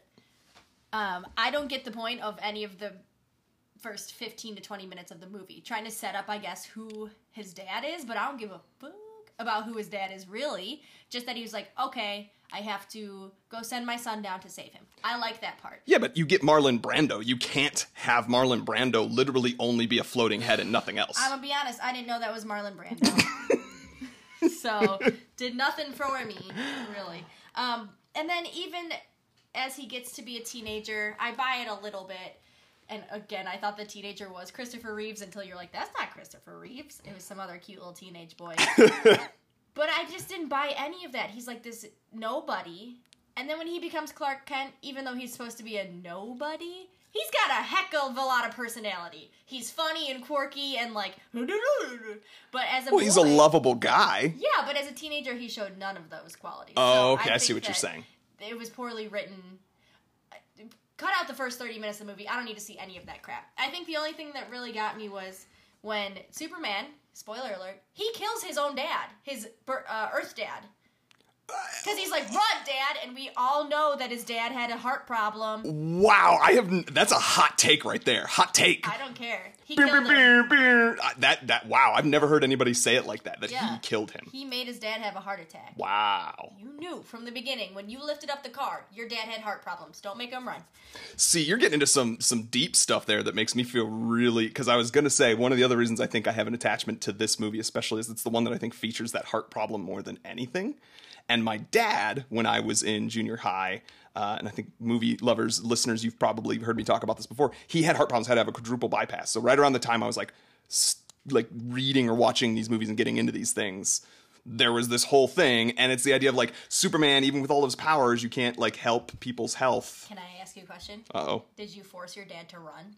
I don't get the point of any of the first 15 to 20 minutes of the movie. Trying to set up, I guess, who his dad is, but I don't give a fuck about who his dad is, really. Just that he was like, okay, I have to go send my son down to save him. I like that part. Yeah, but you get Marlon Brando. You can't have Marlon Brando literally only be a floating head and nothing else. I'm gonna be honest, I didn't know that was Marlon Brando. So, did nothing for me, really. And then even as he gets to be a teenager, I buy it a little bit. And again, I thought the teenager was Christopher Reeves until you're like, that's not Christopher Reeves. It was some other cute little teenage boy. But I just didn't buy any of that. He's like this nobody. And then when he becomes Clark Kent, even though he's supposed to be a nobody, he's got a heck of a lot of personality. He's funny and quirky and like, but as a boy, he's a lovable guy. Yeah, but as a teenager, he showed none of those qualities. Oh, so okay, I see what you're saying. It was poorly written. Cut out the first 30 minutes of the movie. I don't need to see any of that crap. I think the only thing that really got me was when Superman, spoiler alert, he kills his own dad, his Earth dad. Because he's like, run, Dad, and we all know that his dad had a heart problem. Wow, that's a hot take right there. Hot take. I don't care. He killed him. Wow, I've never heard anybody say it like that, he killed him. He made his dad have a heart attack. Wow. You knew from the beginning, when you lifted up the car, your dad had heart problems. Don't make him run. See, you're getting into some deep stuff there that makes me feel really, because I was going to say, one of the other reasons I think I have an attachment to this movie especially is it's the one that I think features that heart problem more than anything. And my dad, when I was in junior high, and I think movie lovers, listeners, you've probably heard me talk about this before, he had heart problems, had to have a quadruple bypass. So right around the time I was like reading or watching these movies and getting into these things, there was this whole thing, and it's the idea of like Superman, even with all of his powers, you can't like help people's health. Can I ask you a question? Uh-oh. Did you force your dad to run?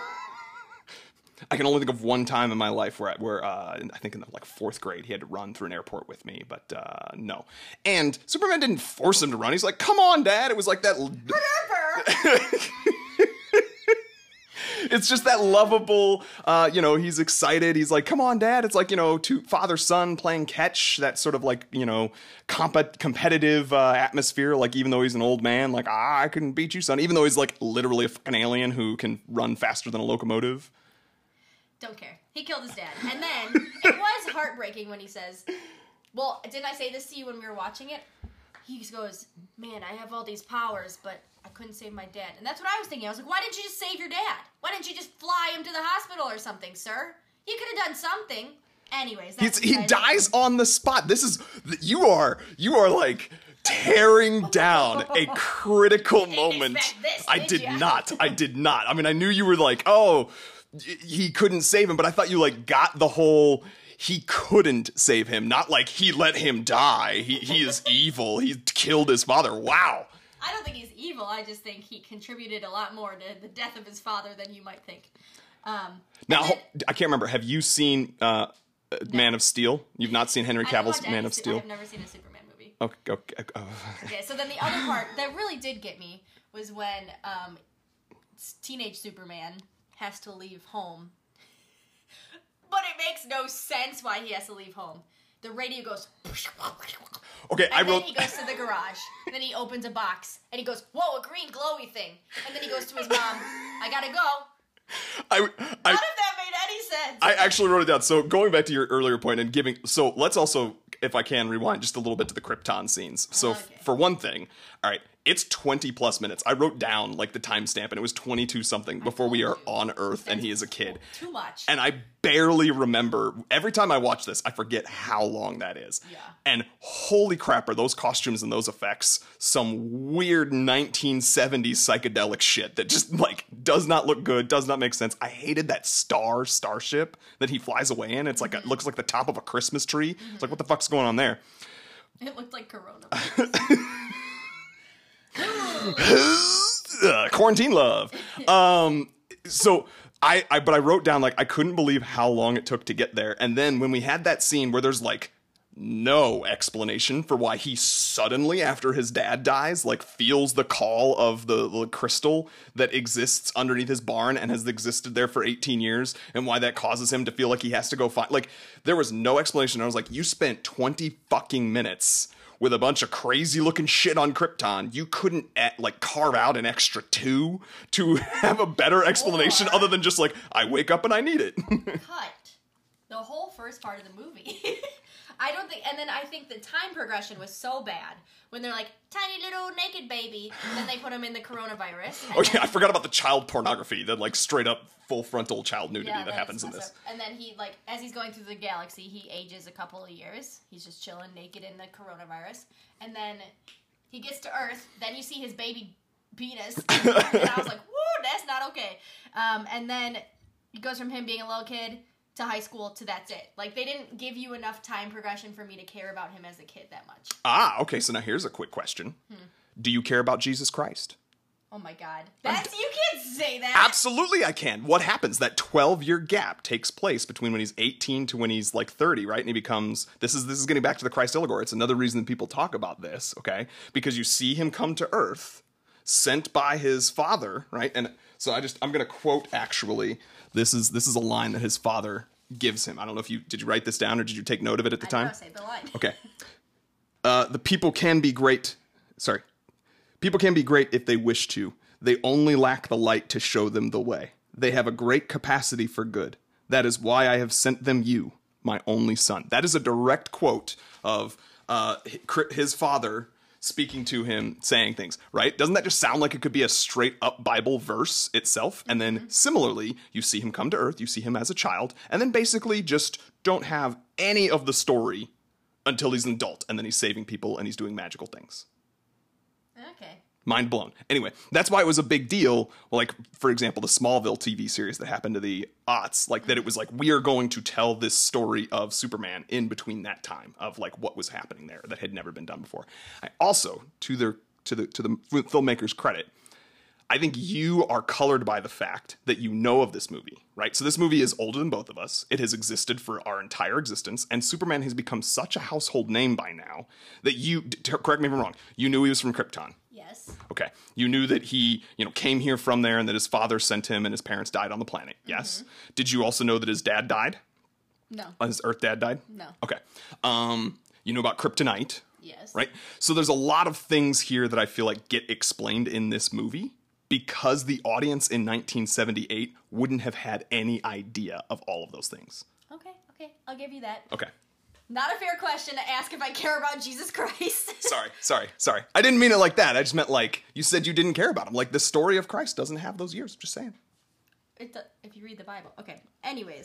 I can only think of one time in my life where I think in the fourth grade he had to run through an airport with me, but no. And Superman didn't force him to run. He's like, "Come on, Dad!" It was like that. Whatever. It's just that lovable, he's excited. He's like, come on, Dad. It's like, two father-son playing catch, that sort of like, competitive atmosphere. Like, even though he's an old man, like, I can beat you, son. Even though he's like literally a fucking alien who can run faster than a locomotive. Don't care. He killed his dad. And then it was heartbreaking when he says, well, didn't I say this to you when we were watching it? He goes, man, I have all these powers, but I couldn't save my dad. And that's what I was thinking. I was like, why didn't you just save your dad? Why didn't you just fly him to the hospital or something, sir? You could have done something. Anyways, he dies on the spot. You are like tearing down a critical moment. I did not. I mean, I knew you were like, oh, he couldn't save him, but I thought you like got the whole he couldn't save him, not like he let him die. He is evil. He killed his father. Wow. I don't think he's evil. I just think he contributed a lot more to the death of his father than you might think. Now, I can't remember. Have you seen Man of Steel? You've not seen Henry Cavill's Man of Steel? I've never seen a Superman movie. Okay. Okay, so then the other part that really did get me was when teenage Superman has to leave home. But it makes no sense why he has to leave home. The radio goes... Okay, and then he goes to the garage. And then he opens a box. And he goes, whoa, a green glowy thing. And then he goes to his mom, I gotta go. None of that made any sense. I actually wrote it down. So going back to your earlier point and giving... So let's also, if I can, rewind just a little bit to the Krypton scenes. So for one thing, all right, it's 20 plus minutes. I wrote down like the timestamp and it was 22 something before we are on Earth and he is a kid. Too much. And I barely remember. Every time I watch this, I forget how long that is. Yeah. And holy crap, are those costumes and those effects some weird 1970s psychedelic shit that just like does not look good, does not make sense. I hated that starship that he flies away in. It's like it looks like the top of a Christmas tree. Mm-hmm. It's like, what the fuck's going on there? It looked like coronavirus. Quarantine love. So but I wrote down like I couldn't believe how long it took to get there. And then when we had that scene where there's like no explanation for why he suddenly, after his dad dies, like feels the call of the crystal that exists underneath his barn and has existed there for 18 years, and why that causes him to feel like he has to go find, like, there was no explanation. I was like, you spent 20 fucking minutes with a bunch of crazy looking shit on Krypton. You couldn't like carve out an extra 2 to have a better explanation other than just like, I wake up and I need it. Cut the whole first part of the movie. I don't think, and then I think the time progression was so bad when they're like, tiny little naked baby, and then they put him in the coronavirus. Okay, I forgot about the child pornography, that like straight up full frontal child nudity that happens in this. And then he, like, as he's going through the galaxy, he ages a couple of years. He's just chilling naked in the coronavirus. And then he gets to Earth, then you see his baby penis, and I was like, woo, that's not okay. And then it goes from him being a little kid to high school to that's it. Like, they didn't give you enough time progression for me to care about him as a kid that much. Okay, so now here's a quick question. Do you care about Jesus Christ? Oh my God. You can't say that. Absolutely I can. What happens? That 12-year gap takes place between when he's 18 to when he's like 30, right? And he becomes, this is getting back to the Christ allegory. It's another reason that people talk about this, okay? Because you see him come to Earth, sent by his father, right? And so I'm going to quote, actually, this is a line that his father gives him. I don't know if did you write this down or did you take note of it at the time? I saved the line. Okay. People can be great if they wish to. They only lack the light to show them the way. They have a great capacity for good. That is why I have sent them you, my only son. That is a direct quote of his father speaking to him, saying things, right? Doesn't that just sound like it could be a straight up Bible verse itself? And then similarly, you see him come to Earth, you see him as a child, and then basically just don't have any of the story until he's an adult, and then he's saving people and he's doing magical things. Okay. Mind blown. Anyway, that's why it was a big deal. Like, for example, the Smallville TV series that happened to the aughts, like that it was like, we are going to tell this story of Superman in between that time of like what was happening there that had never been done before. I also, to the filmmakers' credit, I think you are colored by the fact that you know of this movie, right? So this movie is older than both of us. It has existed for our entire existence, and Superman has become such a household name by now that correct me if I'm wrong, you knew he was from Krypton. Yes. Okay. You knew that he, came here from there and that his father sent him and his parents died on the planet. Yes. Mm-hmm. Did you also know that his dad died? No. His Earth dad died? No. Okay. You know about kryptonite? Yes. Right? So there's a lot of things here that I feel like get explained in this movie because the audience in 1978 wouldn't have had any idea of all of those things. Okay. I'll give you that. Okay. Not a fair question to ask if I care about Jesus Christ. Sorry. I didn't mean it like that. I just meant like, you said you didn't care about him. Like, the story of Christ doesn't have those years. Just saying. If you read the Bible. Okay. Anyways.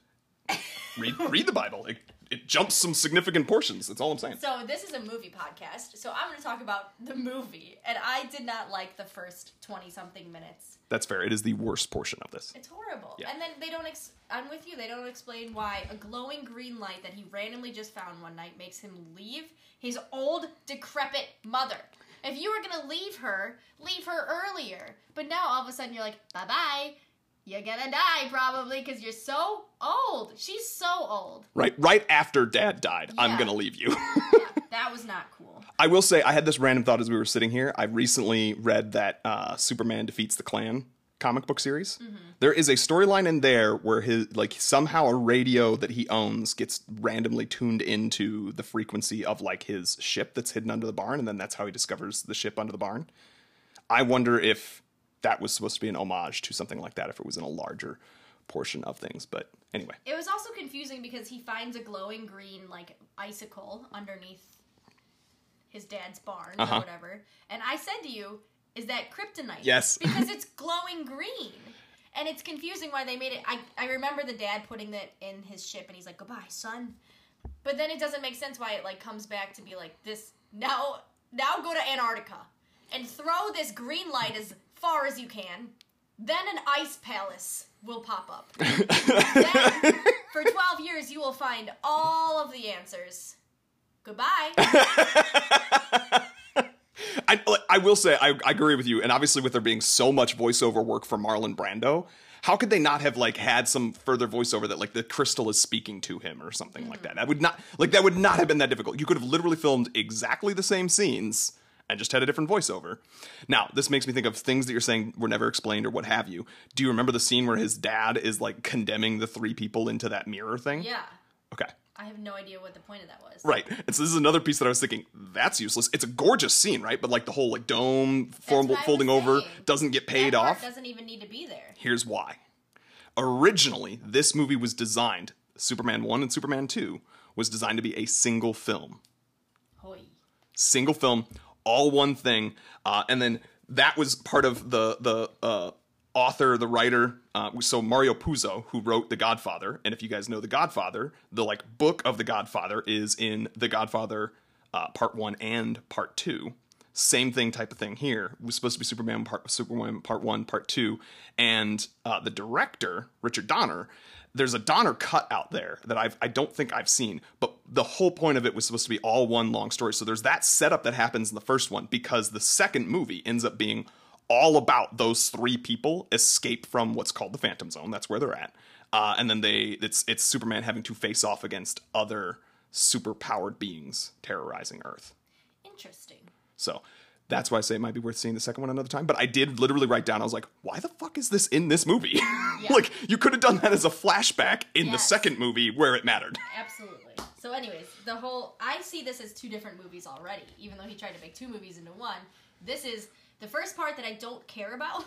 Read the Bible. It jumps some significant portions. That's all I'm saying. So this is a movie podcast, so I'm going to talk about the movie, and I did not like the first 20-something minutes. That's fair. It is the worst portion of this. It's horrible. Yeah. And then they don't, I'm with you, they don't explain why a glowing green light that he randomly just found one night makes him leave his old, decrepit mother. If you were going to leave her earlier. But now all of a sudden you're like, bye-bye. You're gonna die, probably, because you're so old. She's so old. Right after Dad died, yeah. I'm gonna leave you. Yeah, that was not cool. I will say, I had this random thought as we were sitting here. I recently read that Superman Defeats the Klan comic book series. Mm-hmm. There is a storyline in there where somehow a radio that he owns gets randomly tuned into the frequency of his ship that's hidden under the barn, and then that's how he discovers the ship under the barn. I wonder if that was supposed to be an homage to something like that if it was in a larger portion of things. But anyway. It was also confusing because he finds a glowing green, icicle underneath his dad's barn or whatever. And I said to you, is that kryptonite? Yes. Because it's glowing green. And it's confusing why they made it. I remember the dad putting that in his ship and he's like, goodbye, son. But then it doesn't make sense why it comes back to be like this. Now go to Antarctica and throw this green light as far as you can, then an ice palace will pop up. Then, for 12 years, you will find all of the answers. Goodbye. I will say, I agree with you, and obviously with there being so much voiceover work for Marlon Brando, how could they not have had some further voiceover that the crystal is speaking to him or something like that? That would not have been that difficult. You could have literally filmed exactly the same scenes and just had a different voiceover. Now, this makes me think of things that you're saying were never explained or what have you. Do you remember the scene where his dad is condemning the three people into that mirror thing? Yeah. Okay. I have no idea what the point of that was. Right. And so this is another piece that I was thinking, that's useless. It's a gorgeous scene, right? But the whole dome folding over doesn't get paid off. That doesn't even need to be there. Here's why. Originally, this movie was designed, Superman 1 and Superman 2, was designed to be a single film. Hoi. Single film, all one thing, and then that was part of the author, the writer. So Mario Puzo, who wrote The Godfather, and if you guys know The Godfather, the book of The Godfather is in The Godfather Part 1 and Part 2. Same thing type of thing here. It was supposed to be Superman Part 1, Part 2, and the director, Richard Donner. There's a Donner cut out there that I don't think I've seen, but the whole point of it was supposed to be all one long story. So there's that setup that happens in the first one because the second movie ends up being all about those three people escape from what's called the Phantom Zone. That's where they're at. And then it's Superman having to face off against other super-powered beings terrorizing Earth. Interesting. So that's why I say it might be worth seeing the second one another time. But I did literally write down, I was like, why the fuck is this in this movie? Yeah. You could have done that as a flashback in the second movie where it mattered. Absolutely. So anyways, I see this as two different movies already, even though he tried to make two movies into one. This is the first part that I don't care about.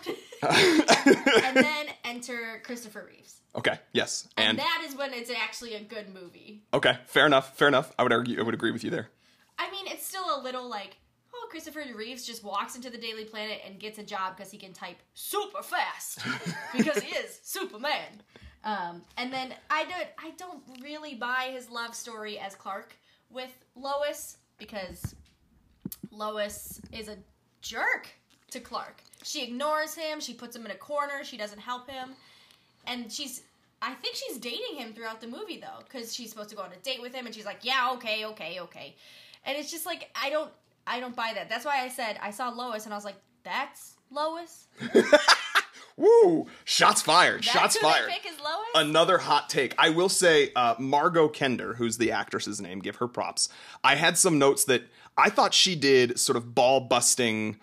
And then enter Christopher Reeves. Okay, yes. And that is when it's actually a good movie. Okay, fair enough. I would agree with you there. I mean, it's still a little Christopher Reeves just walks into the Daily Planet and gets a job because he can type super fast because he is Superman. And then I don't really buy his love story as Clark with Lois because Lois is a jerk to Clark. She ignores him. She puts him in a corner. She doesn't help him. And I think she's dating him throughout the movie though because she's supposed to go on a date with him and she's like, yeah, okay. And it's just I don't buy that. That's why I said I saw Lois and I was like, that's Lois. Woo! Shots fired. That's Shots who fired. they pick as Lois? Another hot take. I will say, Margot Kender, who's the actress's name, give her props. I had some notes that I thought she did sort of ball-busting,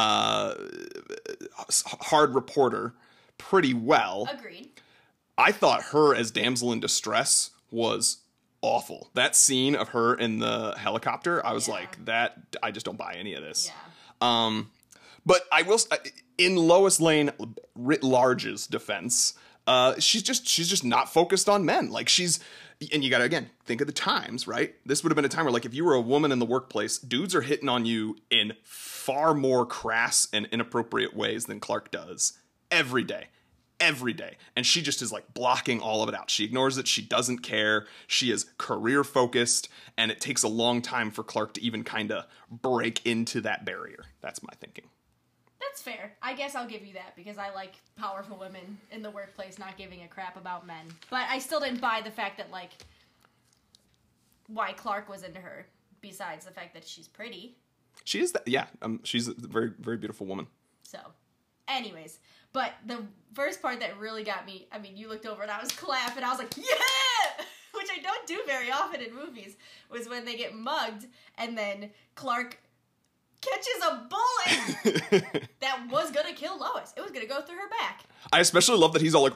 hard reporter pretty well. Agreed. I thought her as damsel in distress was awful. That scene of her in the helicopter, I was like, I just don't buy any of this. Yeah. But I will, in Lois Lane writ large's defense, she's just not focused on men. Like and you gotta, again, think of the times, right? This would have been a time where, like, if you were a woman in the workplace, dudes are hitting on you in far more crass and inappropriate ways than Clark does every day. Every day. And she just is like blocking all of it out. She ignores it. She doesn't care. She is career focused. And it takes a long time for Clark to even kind of break into that barrier. That's my thinking. That's fair. I guess I'll give you that because I like powerful women in the workplace not giving a crap about men. But I still didn't buy the fact that, like, why Clark was into her besides the fact that she's pretty. She is that. Yeah. She's a very, very beautiful woman. So, anyways, but the first part that really got me, I mean, you looked over and I was clapping. I was like, yeah! Which I don't do very often in movies, was when they get mugged and then Clark catches a bullet that was going to kill Lois. It was going to go through her back. I especially love that he's all like,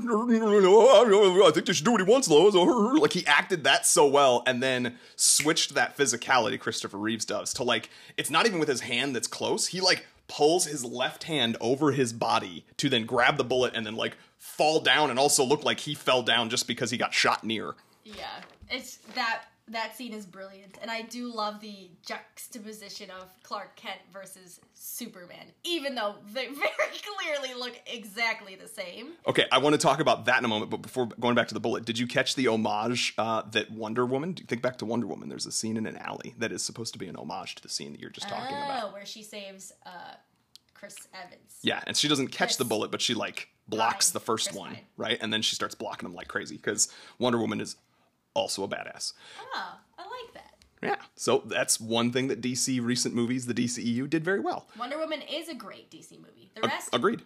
I think they should do what he wants, Lois. Like, he acted that so well and then switched that physicality Christopher Reeves does to, like, it's not even with his hand that's close. He, like, pulls his left hand over his body to then grab the bullet and then, like, fall down and also look like he fell down just because he got shot near. Yeah, it's that scene is brilliant, and I do love the juxtaposition of Clark Kent versus Superman, even though they very clearly look exactly the same. Okay, I want to talk about that in a moment, but before going back to the bullet, did you catch the homage that Wonder Woman, think back to Wonder Woman, there's a scene in an alley that is supposed to be an homage to the scene that you're just talking about. Where she saves Chris Evans. Yeah, and she doesn't catch the bullet, but she, like, blocks Pine. the first Chris one, Pine. right? And then she starts blocking them like crazy, because Wonder Woman is also a badass. Oh, I like that. Yeah, so that's one thing that DC recent movies, the DCEU, did very well. Wonder Woman is a great DC movie. The rest, Agreed.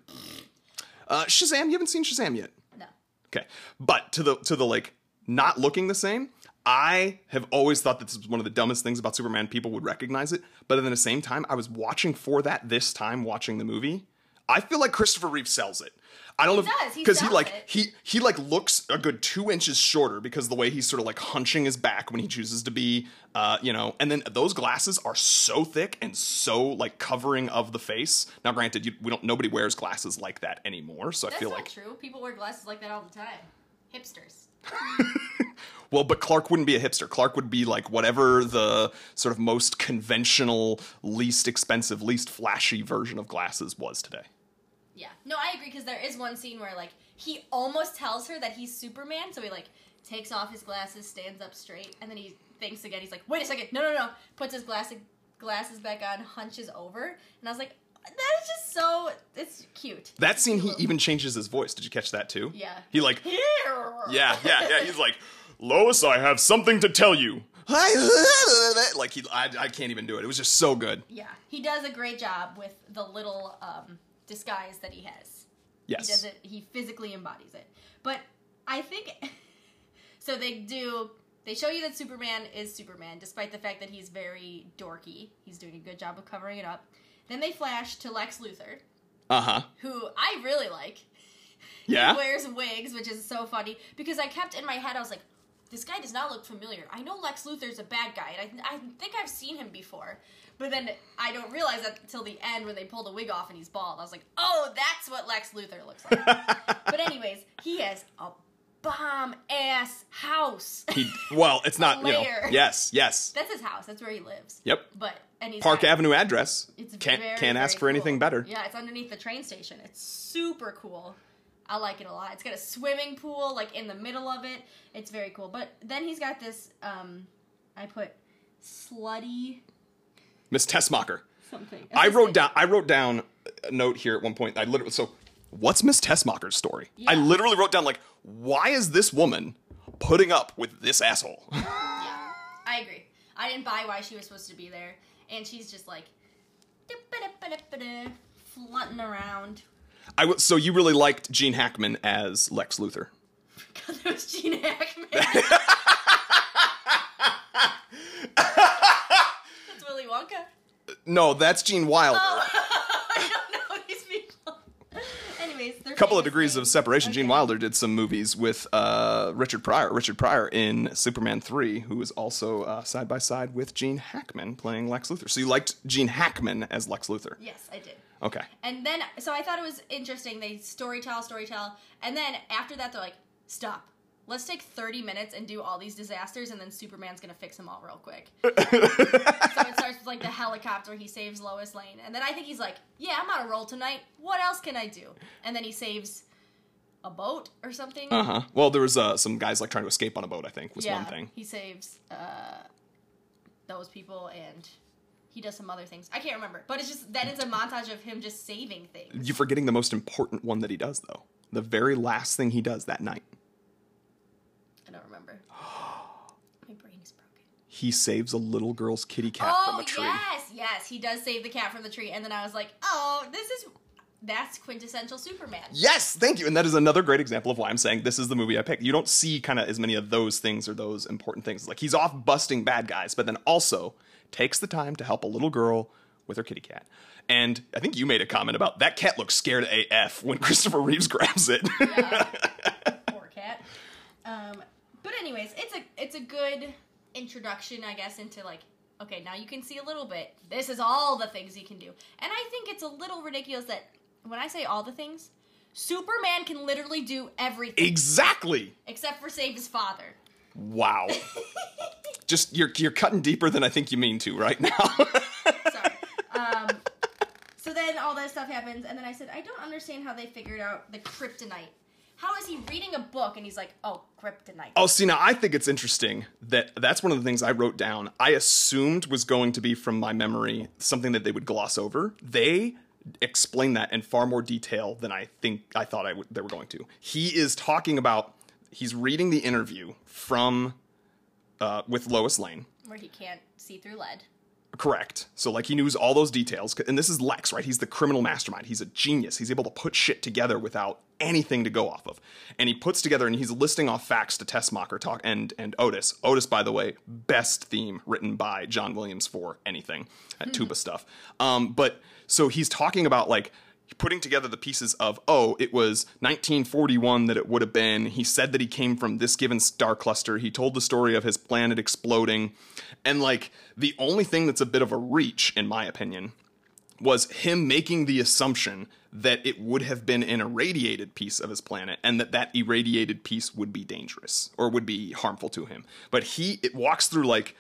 Shazam, you haven't seen Shazam yet? no. Okay, but to the like not looking the same, I have always thought that this was one of the dumbest things about Superman. People would recognize it, but at the same time, I was watching for that this time, watching the movie. I feel like Christopher Reeve sells it. I don't know because he like looks a good 2 inches shorter because the way he's sort of like hunching his back when he chooses to be, and then those glasses are so thick and so like covering of the face. Now, granted, nobody wears glasses like that anymore, so I feel like that's not true. People wear glasses like that all the time. Hipsters. Well, but Clark wouldn't be a hipster. Clark would be like whatever the sort of most conventional, least expensive, least flashy version of glasses was today. Yeah. No, I agree, because there is one scene where, like, he almost tells her that he's Superman, so he, like, takes off his glasses, stands up straight, and then he thinks again. He's like, wait a second, no. Puts his glasses back on, hunches over, and I was like, that is just so, it's cute. That scene, he even changes his voice. Did you catch that, too? Yeah. He, like, yeah, he's like, Lois, I have something to tell you. Like, I can't even do it. It was just so good. Yeah. He does a great job with the little, disguise that he has. Yes. He does it, he physically embodies it. But I think, so they show you that Superman is Superman, despite the fact that he's very dorky. He's doing a good job of covering it up. Then they flash to Lex Luthor. Uh-huh. Who I really like. Yeah? He wears wigs, which is so funny, because I kept in my head, I was like, this guy does not look familiar. I know Lex Luthor's a bad guy, and I think I've seen him before. But then I don't realize that until the end when they pull the wig off and he's bald. I was like, oh, that's what Lex Luthor looks like. But anyways, he has a bomb-ass house. It's not, yes. That's his house. That's where he lives. Yep. And he's Park Avenue address. It's can't very, ask for cool. anything better. Yeah, it's underneath the train station. It's super cool. I like it a lot. It's got a swimming pool, like, in the middle of it. It's very cool. But then he's got this, I put slutty Miss Tessmacher. something. I wrote down a note here at one point. What's Miss Tessmacher's story? Yeah. I literally wrote down, like, why is this woman putting up with this asshole? Yeah, I agree. I didn't buy why she was supposed to be there. And she's just like, flunting around. So you really liked Gene Hackman as Lex Luthor? God, that was Gene Hackman. That's Willy Wonka. No, that's Gene Wilder. Oh, I don't know these people. Anyways, they're A couple of famous degrees of names. separation. Okay. Gene Wilder did some movies with Richard Pryor. Richard Pryor in Superman 3, who was also side by side with Gene Hackman playing Lex Luthor. So you liked Gene Hackman as Lex Luthor? Yes, I did. Okay. And then, so I thought it was interesting. They storytell, and then after that, they're like, stop. Let's take 30 minutes and do all these disasters, and then Superman's gonna fix them all real quick. So it starts with, like, the helicopter. He saves Lois Lane. And then I think he's like, yeah, I'm on a roll tonight. What else can I do? And then he saves a boat or something. Uh-huh. Well, there was some guys, like, trying to escape on a boat, I think, was one thing. He saves those people, and he does some other things. I can't remember. But it's just, then it's a montage of him just saving things. You're forgetting the most important one that he does, though. The very last thing he does that night. I don't remember. My brain is broken. He saves a little girl's kitty cat from a tree. Yes, he does save the cat from the tree, and then I was like, oh, that's quintessential Superman. Yes, thank you. And that is another great example of why I'm saying this is the movie I picked. You don't see kind of as many of those things or those important things. Like, he's off busting bad guys, but then also takes the time to help a little girl with her kitty cat. And I think you made a comment about that cat looks scared AF when Christopher Reeves grabs it. Yeah. Poor cat. But anyways, it's a good introduction, I guess, into, like, okay, now you can see a little bit. This is all the things he can do. And I think it's a little ridiculous that when I say all the things, Superman can literally do everything. Exactly. Except for save his father. Wow. Just, you're cutting deeper than I think you mean to right now. Sorry. So then all that stuff happens, and then I said, I don't understand how they figured out the kryptonite. How is he reading a book and he's like, oh, kryptonite? Oh, see, now I think it's interesting that that's one of the things I wrote down. I assumed was going to be from my memory something that they would gloss over. They explain that in far more detail than I thought they were going to. He is talking about, he's reading the interview from with Lois Lane. Where he can't see through lead. Correct. So, like, he knows all those details. And this is Lex, right? He's the criminal mastermind. He's a genius. He's able to put shit together without anything to go off of. And he puts together, and he's listing off facts to Tessmacher and Otis. Otis, by the way, best theme written by John Williams for anything. Tuba stuff. But, so he's talking about, like, putting together the pieces of, oh, it was 1941 that it would have been. He said that he came from this given star cluster. He told the story of his planet exploding. And, like, the only thing that's a bit of a reach, in my opinion, was him making the assumption that it would have been an irradiated piece of his planet and that irradiated piece would be dangerous or would be harmful to him. But it walks through, like,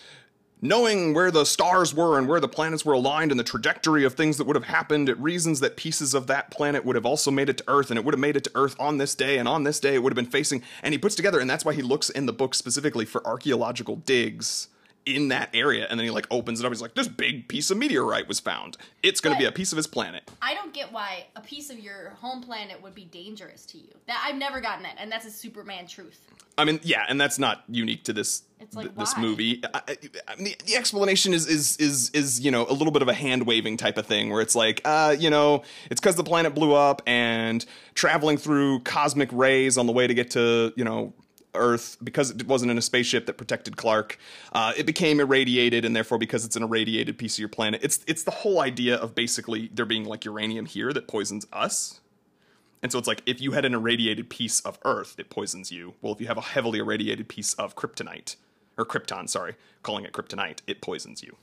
knowing where the stars were and where the planets were aligned and the trajectory of things that would have happened, it reasons that pieces of that planet would have also made it to Earth, and it would have made it to Earth on this day, and on this day it would have been facing, and he puts together, and that's why he looks in the book specifically for archaeological digs in that area, and then he, like, opens it up, he's like, this big piece of meteorite was found. It's going to be a piece of his planet. I don't get why a piece of your home planet would be dangerous to you. I've never gotten that, and that's a Superman truth. I mean, yeah, and that's not unique to this this why? movie. I mean, the explanation is you know, a little bit of a hand waving type of thing, where it's like, you know, it's because the planet blew up and traveling through cosmic rays on the way to get to, you know, Earth, because it wasn't in a spaceship that protected Clark, it became irradiated, and therefore, because it's an irradiated piece of your planet, it's the whole idea of basically there being, like, uranium here that poisons us. And so it's like, if you had an irradiated piece of Earth, it poisons you. Well, if you have a heavily irradiated piece of kryptonite, or Krypton, sorry, calling it kryptonite, it poisons you.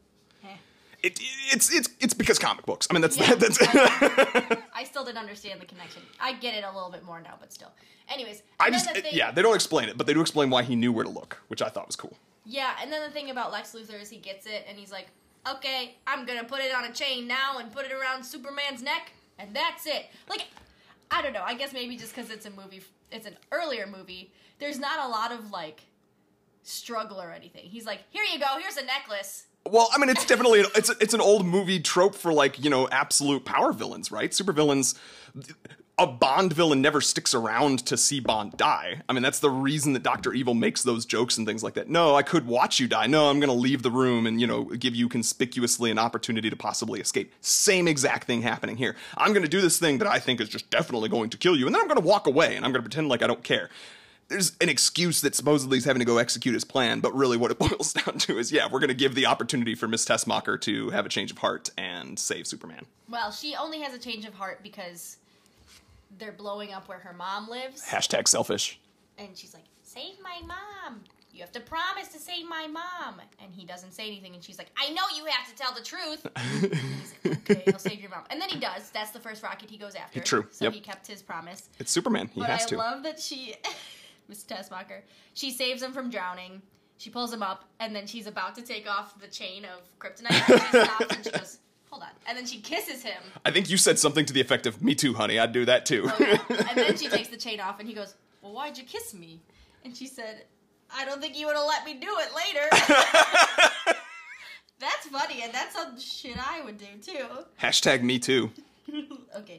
It's because comic books. I mean, that's... I still didn't understand the connection. I get it a little bit more now, but still. Anyways. They don't explain it, but they do explain why he knew where to look, which I thought was cool. Yeah, and then the thing about Lex Luthor is he gets it, and he's like, okay, I'm gonna put it on a chain now and put it around Superman's neck, and that's it. Like, I don't know, I guess maybe just because it's an earlier movie, there's not a lot of, like, struggle or anything. He's like, here you go, here's a necklace. Well, I mean, it's definitely it's an old movie trope for, like, you know, absolute power villains, right? Supervillains, a Bond villain never sticks around to see Bond die. I mean, that's the reason that Dr. Evil makes those jokes and things like that. No, I could watch you die. No, I'm going to leave the room and, give you conspicuously an opportunity to possibly escape. Same exact thing happening here. I'm going to do this thing that I think is just definitely going to kill you, and then I'm going to walk away, and I'm going to pretend like I don't care. There's an excuse that supposedly is having to go execute his plan, but really what it boils down to is, we're going to give the opportunity for Miss Tessmacher to have a change of heart and save Superman. Well, she only has a change of heart because they're blowing up where her mom lives. Hashtag selfish. And she's like, save my mom. You have to promise to save my mom. And he doesn't say anything, and she's like, I know you have to tell the truth. And he's like, okay, I'll save your mom. And then he does. That's the first rocket he goes after. True. So he kept his promise. It's Superman. He has to. But I love that she... Miss Tessmacher. She saves him from drowning. She pulls him up, and then she's about to take off the chain of kryptonite. And she stops, and she goes, hold on. And then she kisses him. I think you said something to the effect of, me too, honey. I'd do that too. Oh, yeah. And then she takes the chain off, and he goes, well, why'd you kiss me? And she said, I don't think you would have let me do it later. That's funny, and that's some shit I would do, too. Hashtag me too. Okay.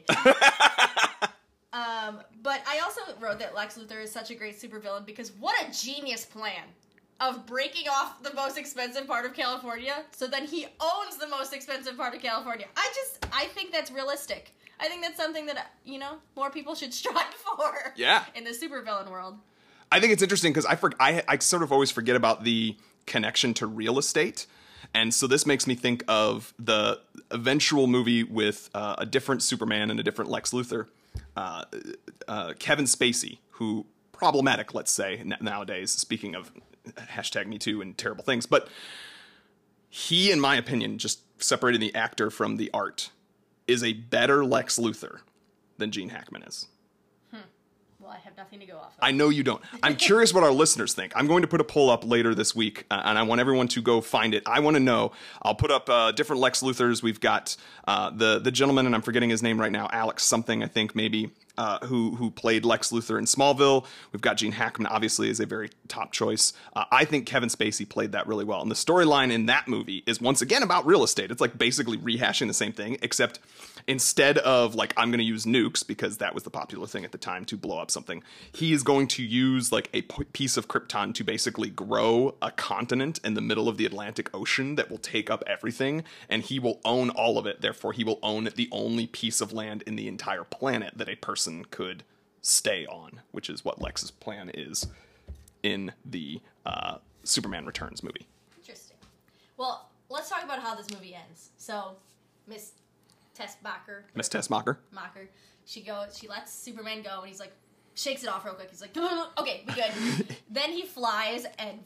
But I also wrote that Lex Luthor is such a great supervillain because what a genius plan of breaking off the most expensive part of California so then he owns the most expensive part of California. I think that's realistic. I think that's something that, more people should strive for. Yeah. In the supervillain world. I think it's interesting because I sort of always forget about the connection to real estate. And so this makes me think of the eventual movie with a different Superman and a different Lex Luthor. Kevin Spacey, who problematic, let's say, nowadays, speaking of hashtag me too and terrible things, but he, in my opinion, just separating the actor from the art, is a better Lex Luthor than Gene Hackman is. Well, I have nothing to go off of. I know you don't. I'm curious what our listeners think. I'm going to put a poll up later this week, and I want everyone to go find it. I want to know. I'll put up different Lex Luthors. We've got the gentleman, and I'm forgetting his name right now, Alex something, I think, maybe, who played Lex Luthor in Smallville. We've got Gene Hackman, obviously, is a very top choice. I think Kevin Spacey played that really well. And the storyline in that movie is, once again, about real estate. It's like basically rehashing the same thing, except instead of, like, I'm going to use nukes, because that was the popular thing at the time to blow up something, he is going to use, like, a piece of Krypton to basically grow a continent in the middle of the Atlantic Ocean that will take up everything, and he will own all of it. Therefore, he will own the only piece of land in the entire planet that a person could stay on, which is what Lex's plan is in the Superman Returns movie. Interesting. Well, let's talk about how this movie ends. So, Miss Tessmacher, she lets Superman go, and he's like, shakes it off real quick. He's like, okay, we good. Then he flies, and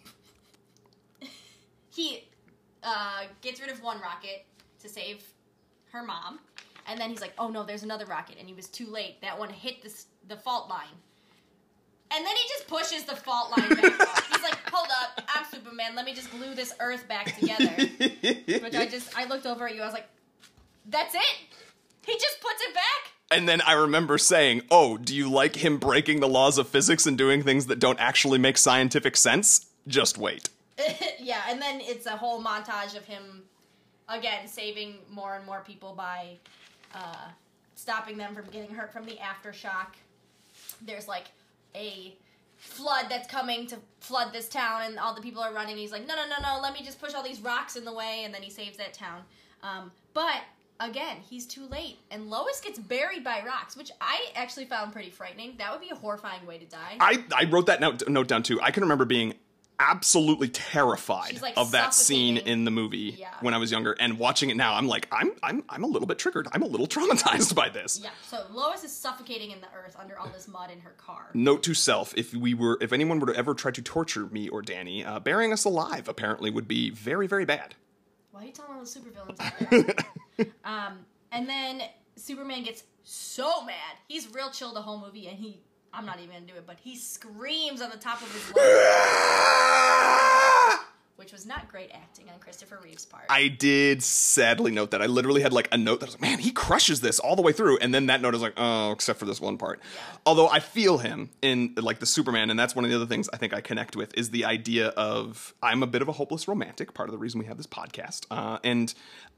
he gets rid of one rocket to save her mom. And then he's like, oh no, there's another rocket. And he was too late. That one hit the fault line. And then he just pushes the fault line back up. He's like, hold up, I'm Superman. Let me just glue this Earth back together. Which I looked over at you. I was like, that's it? He just puts it back? And then I remember saying, oh, do you like him breaking the laws of physics and doing things that don't actually make scientific sense? Just wait. Yeah, and then it's a whole montage of him, again, saving more and more people by stopping them from getting hurt from the aftershock. There's, like, a flood that's coming to flood this town, and all the people are running. He's like, no, let me just push all these rocks in the way, and then he saves that town. But, again, he's too late, and Lois gets buried by rocks, which I actually found pretty frightening. That would be a horrifying way to die. I wrote that note down, too. I can remember being absolutely terrified like of that scene in the movie when I was younger, and watching it now, I'm like, I'm a little bit triggered. I'm a little traumatized by this. Yeah, so Lois is suffocating in the earth under all this mud in her car. Note to self, if anyone were to ever try to torture me or Danny, burying us alive apparently would be very, very bad. Why are you telling all the supervillains out there? And then Superman gets so mad. He's real chill the whole movie, and I'm not even going to do it, but he screams on the top of his lungs. Which was not great acting on Christopher Reeve's part. I did sadly note that. I literally had like a note that was like, man, he crushes this all the way through. And then that note is like, oh, except for this one part. Yeah. Although I feel him in like the Superman, and that's one of the other things I think I connect with is the idea of I'm a bit of a hopeless romantic, part of the reason we have this podcast. And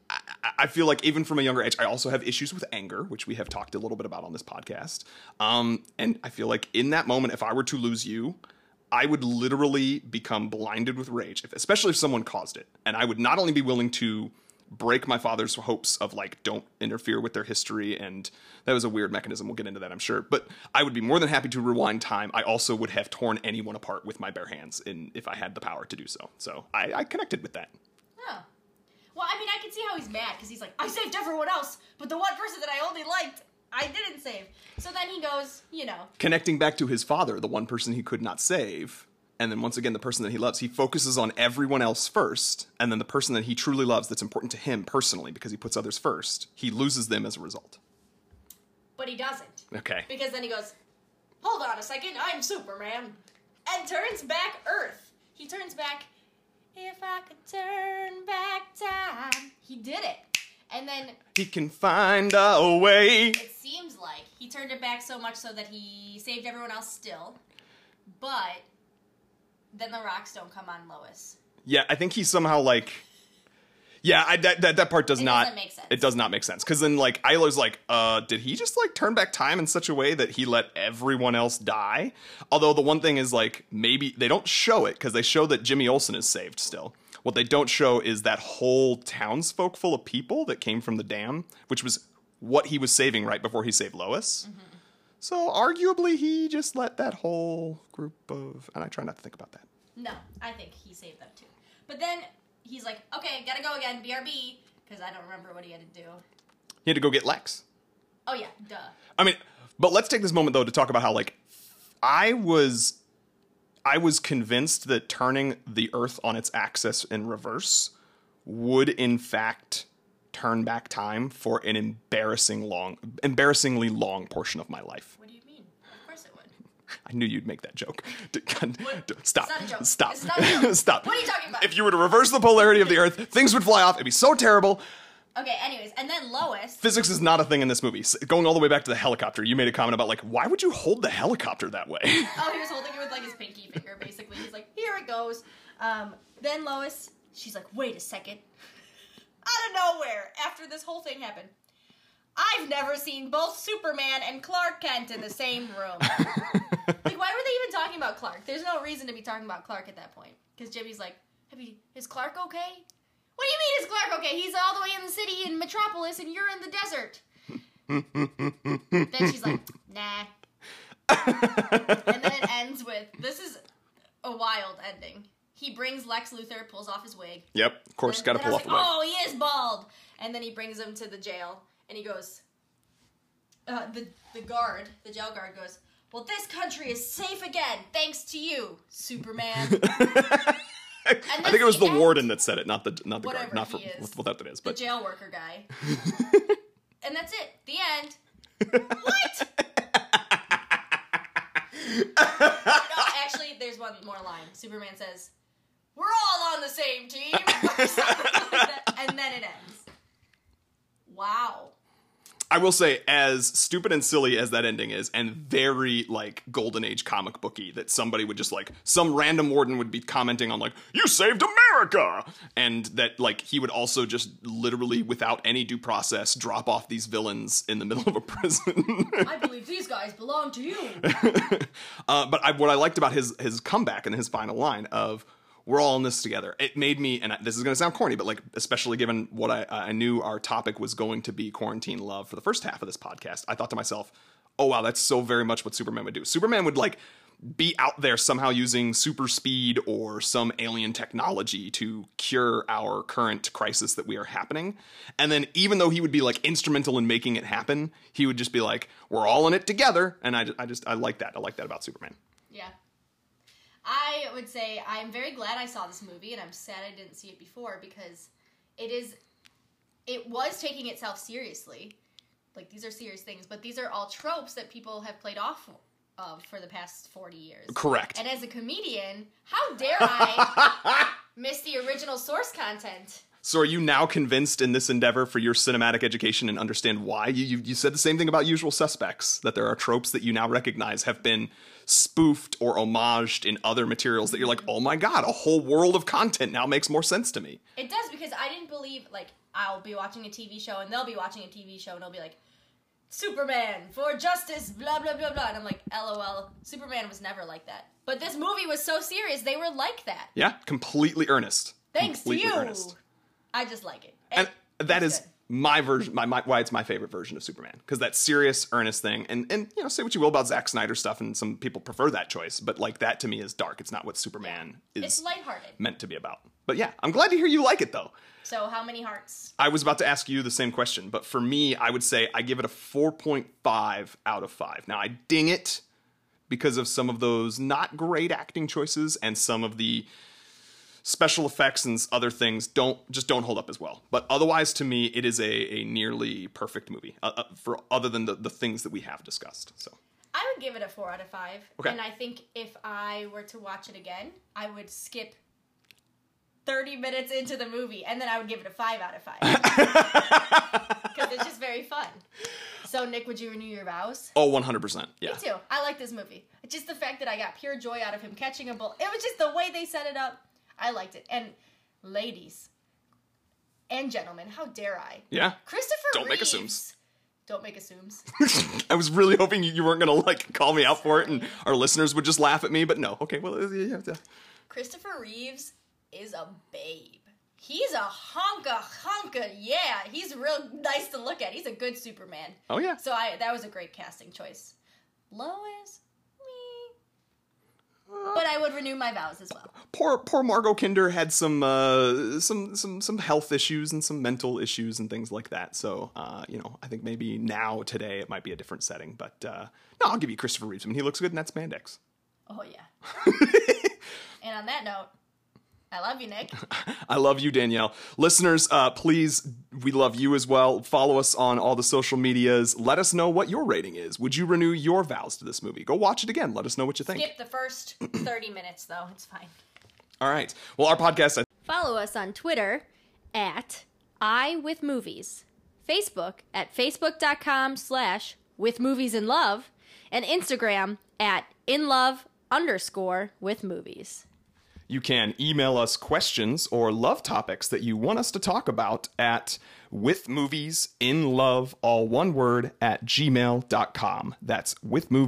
I feel like even from a younger age, I also have issues with anger, which we have talked a little bit about on this podcast. And I feel like in that moment, if I were to lose you, I would literally become blinded with rage, especially if someone caused it. And I would not only be willing to break my father's hopes of like, don't interfere with their history. And that was a weird mechanism. We'll get into that, I'm sure. But I would be more than happy to rewind time. I also would have torn anyone apart with my bare hands if I had the power to do so. So I connected with that. Oh. Well, I mean, I can see how he's mad, because he's like, I saved everyone else, but the one person that I only liked, I didn't save. So then he goes, Connecting back to his father, the one person he could not save, and then once again, the person that he loves, he focuses on everyone else first, and then the person that he truly loves that's important to him personally, because he puts others first, he loses them as a result. But he doesn't. Okay. Because then he goes, hold on a second, I'm Superman, and turns back Earth. He turns back... If I could turn back time. He did it. And then... He can find a way. It seems like he turned it back so much so that he saved everyone else still. But then the rocks don't come on Lois. Yeah, I think he's somehow like... Yeah, that part does not... doesn't make sense. It does not make sense. Because then, like, Ilar's like, did he just, like, turn back time in such a way that he let everyone else die? Although the one thing is, like, maybe... They don't show it, because they show that Jimmy Olsen is saved still. What they don't show is that whole townsfolk full of people that came from the dam, which was what he was saving right before he saved Lois. Mm-hmm. So, arguably, he just let that whole group of... And I try not to think about that. No, I think he saved them, too. But then... He's like, okay, gotta go again, BRB, because I don't remember what he had to do. He had to go get Lex. Oh, yeah, duh. I mean, but let's take this moment, though, to talk about how, like, I was convinced that turning the Earth on its axis in reverse would, in fact, turn back time for an embarrassingly long portion of my life. What do you mean? Of course it would. I knew you'd make that joke. Stop. It's not a joke. Stop. It's not a joke. Stop. What are you talking about? If you were to reverse the polarity of the Earth, things would fly off. It'd be so terrible. Okay, anyways, and then Lois... Physics is not a thing in this movie. Going all the way back to the helicopter, you made a comment about, like, why would you hold the helicopter that way? Oh, he was holding it with, like, his pinky finger, basically. He's like, here it goes. Then Lois, she's like, wait a second. Out of nowhere, after this whole thing happened, I've never seen both Superman and Clark Kent in the same room. Like, why were they even talking about Clark? There's no reason to be talking about Clark at that point. Because Jimmy's like, is Clark okay? What do you mean is Clark okay? He's all the way in the city in Metropolis and you're in the desert. Then she's like, nah. And then it ends with, this is a wild ending. He brings Lex Luthor, pulls off his wig. Yep, of course, got to pull off the wig. Oh, he is bald. And then he brings him to the jail. And he goes, the jail guard goes, well, this country is safe again, thanks to you, Superman. I think it was the warden that said it, not the guard. Not for what that is, but the jail worker guy. And that's it. The end. What? No, actually, there's one more line. Superman says, "We're all on the same team," or something like that, and then it ends. Wow. I will say, as stupid and silly as that ending is, and very, like, Golden Age comic booky, that somebody would just, like, some random warden would be commenting on, like, you saved America! And that, like, he would also just literally, without any due process, drop off these villains in the middle of a prison. I believe these guys belong to you. But what I liked about his comeback and his final line of, we're all in this together. It made me, and this is going to sound corny, but like, especially given what I knew our topic was going to be quarantine love for the first half of this podcast, I thought to myself, oh wow, that's so very much what Superman would do. Superman would like be out there somehow using super speed or some alien technology to cure our current crisis that we are happening. And then even though he would be like instrumental in making it happen, he would just be like, we're all in it together. And I like that. I like that about Superman. Yeah. I would say I'm very glad I saw this movie, and I'm sad I didn't see it before, because it was taking itself seriously. Like, these are serious things, but these are all tropes that people have played off of for the past 40 years. Correct. And as a comedian, how dare I miss the original source content? So are you now convinced in this endeavor for your cinematic education and understand why? You said the same thing about Usual Suspects, that there are tropes that you now recognize have been spoofed or homaged in other materials that you're like, oh my God, a whole world of content now makes more sense to me. It does, because I didn't believe, like, I'll be watching a TV show and they'll be watching a TV show and they'll be like, Superman for justice, blah, blah, blah, blah. And I'm like, LOL, Superman was never like that. But this movie was so serious, they were like that. Yeah, completely earnest. Thanks completely to you. Earnest. I just like it. And that is good. my version, why it's my favorite version of Superman. Because that serious, earnest thing, and you know, say what you will about Zack Snyder stuff, and some people prefer that choice, but like that to me is dark. It's not what Superman is It's lighthearted. meant to be about. But yeah, I'm glad to hear you like it though. So how many hearts? I was about to ask you the same question, but for me, I would say I give it a 4.5 out of 5. Now, I ding it because of some of those not great acting choices and some of the special effects and other things don't hold up as well. But otherwise, to me, it is a nearly perfect movie, for other than the things that we have discussed. So I would give it a 4 out of 5. Okay. And I think if I were to watch it again, I would skip 30 minutes into the movie, and then I would give it a 5 out of 5. Because it's just very fun. So, Nick, would you renew your vows? Oh, 100%. Yeah. Me too. I like this movie. Just the fact that I got pure joy out of him catching a bull. It was just the way they set it up. I liked it. And ladies and gentlemen, how dare I? Yeah. Christopher Don't make Reeves. assumes. Don't make assumes. I was really hoping you weren't going to like call me out for it and our listeners would just laugh at me, but no. Okay, well, yeah. Christopher Reeves is a babe. He's a honka, yeah. He's real nice to look at. He's a good Superman. Oh, yeah. So that was a great casting choice. Lois, but I would renew my vows as well. Poor Margot Kinder had some health issues and some mental issues and things like that. So, you know, I think maybe now, today, it might be a different setting. But, no, I'll give you Christopher Reeves. I mean, he looks good in that spandex. Oh, yeah. And on that note, I love you, Nick. I love you, Danielle. Listeners, please, we love you as well. Follow us on all the social medias. Let us know what your rating is. Would you renew your vows to this movie? Go watch it again. Let us know what you think. Skip the first 30 minutes, though. It's fine. All right. Well, our podcast... Follow us on Twitter at iWithMovies, Facebook at facebook.com/withmoviesinlove, and Instagram at inlove_withmovies. You can email us questions or love topics that you want us to talk about at withmoviesinlove, all one word, @gmail.com. That's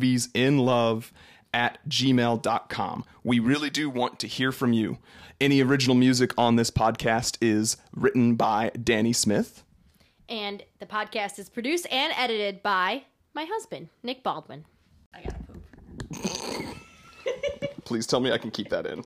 withmoviesinlove@gmail.com. We really do want to hear from you. Any original music on this podcast is written by Danny Smith. And the podcast is produced and edited by my husband, Nick Baldwin. I gotta poop. Please tell me I can keep that in.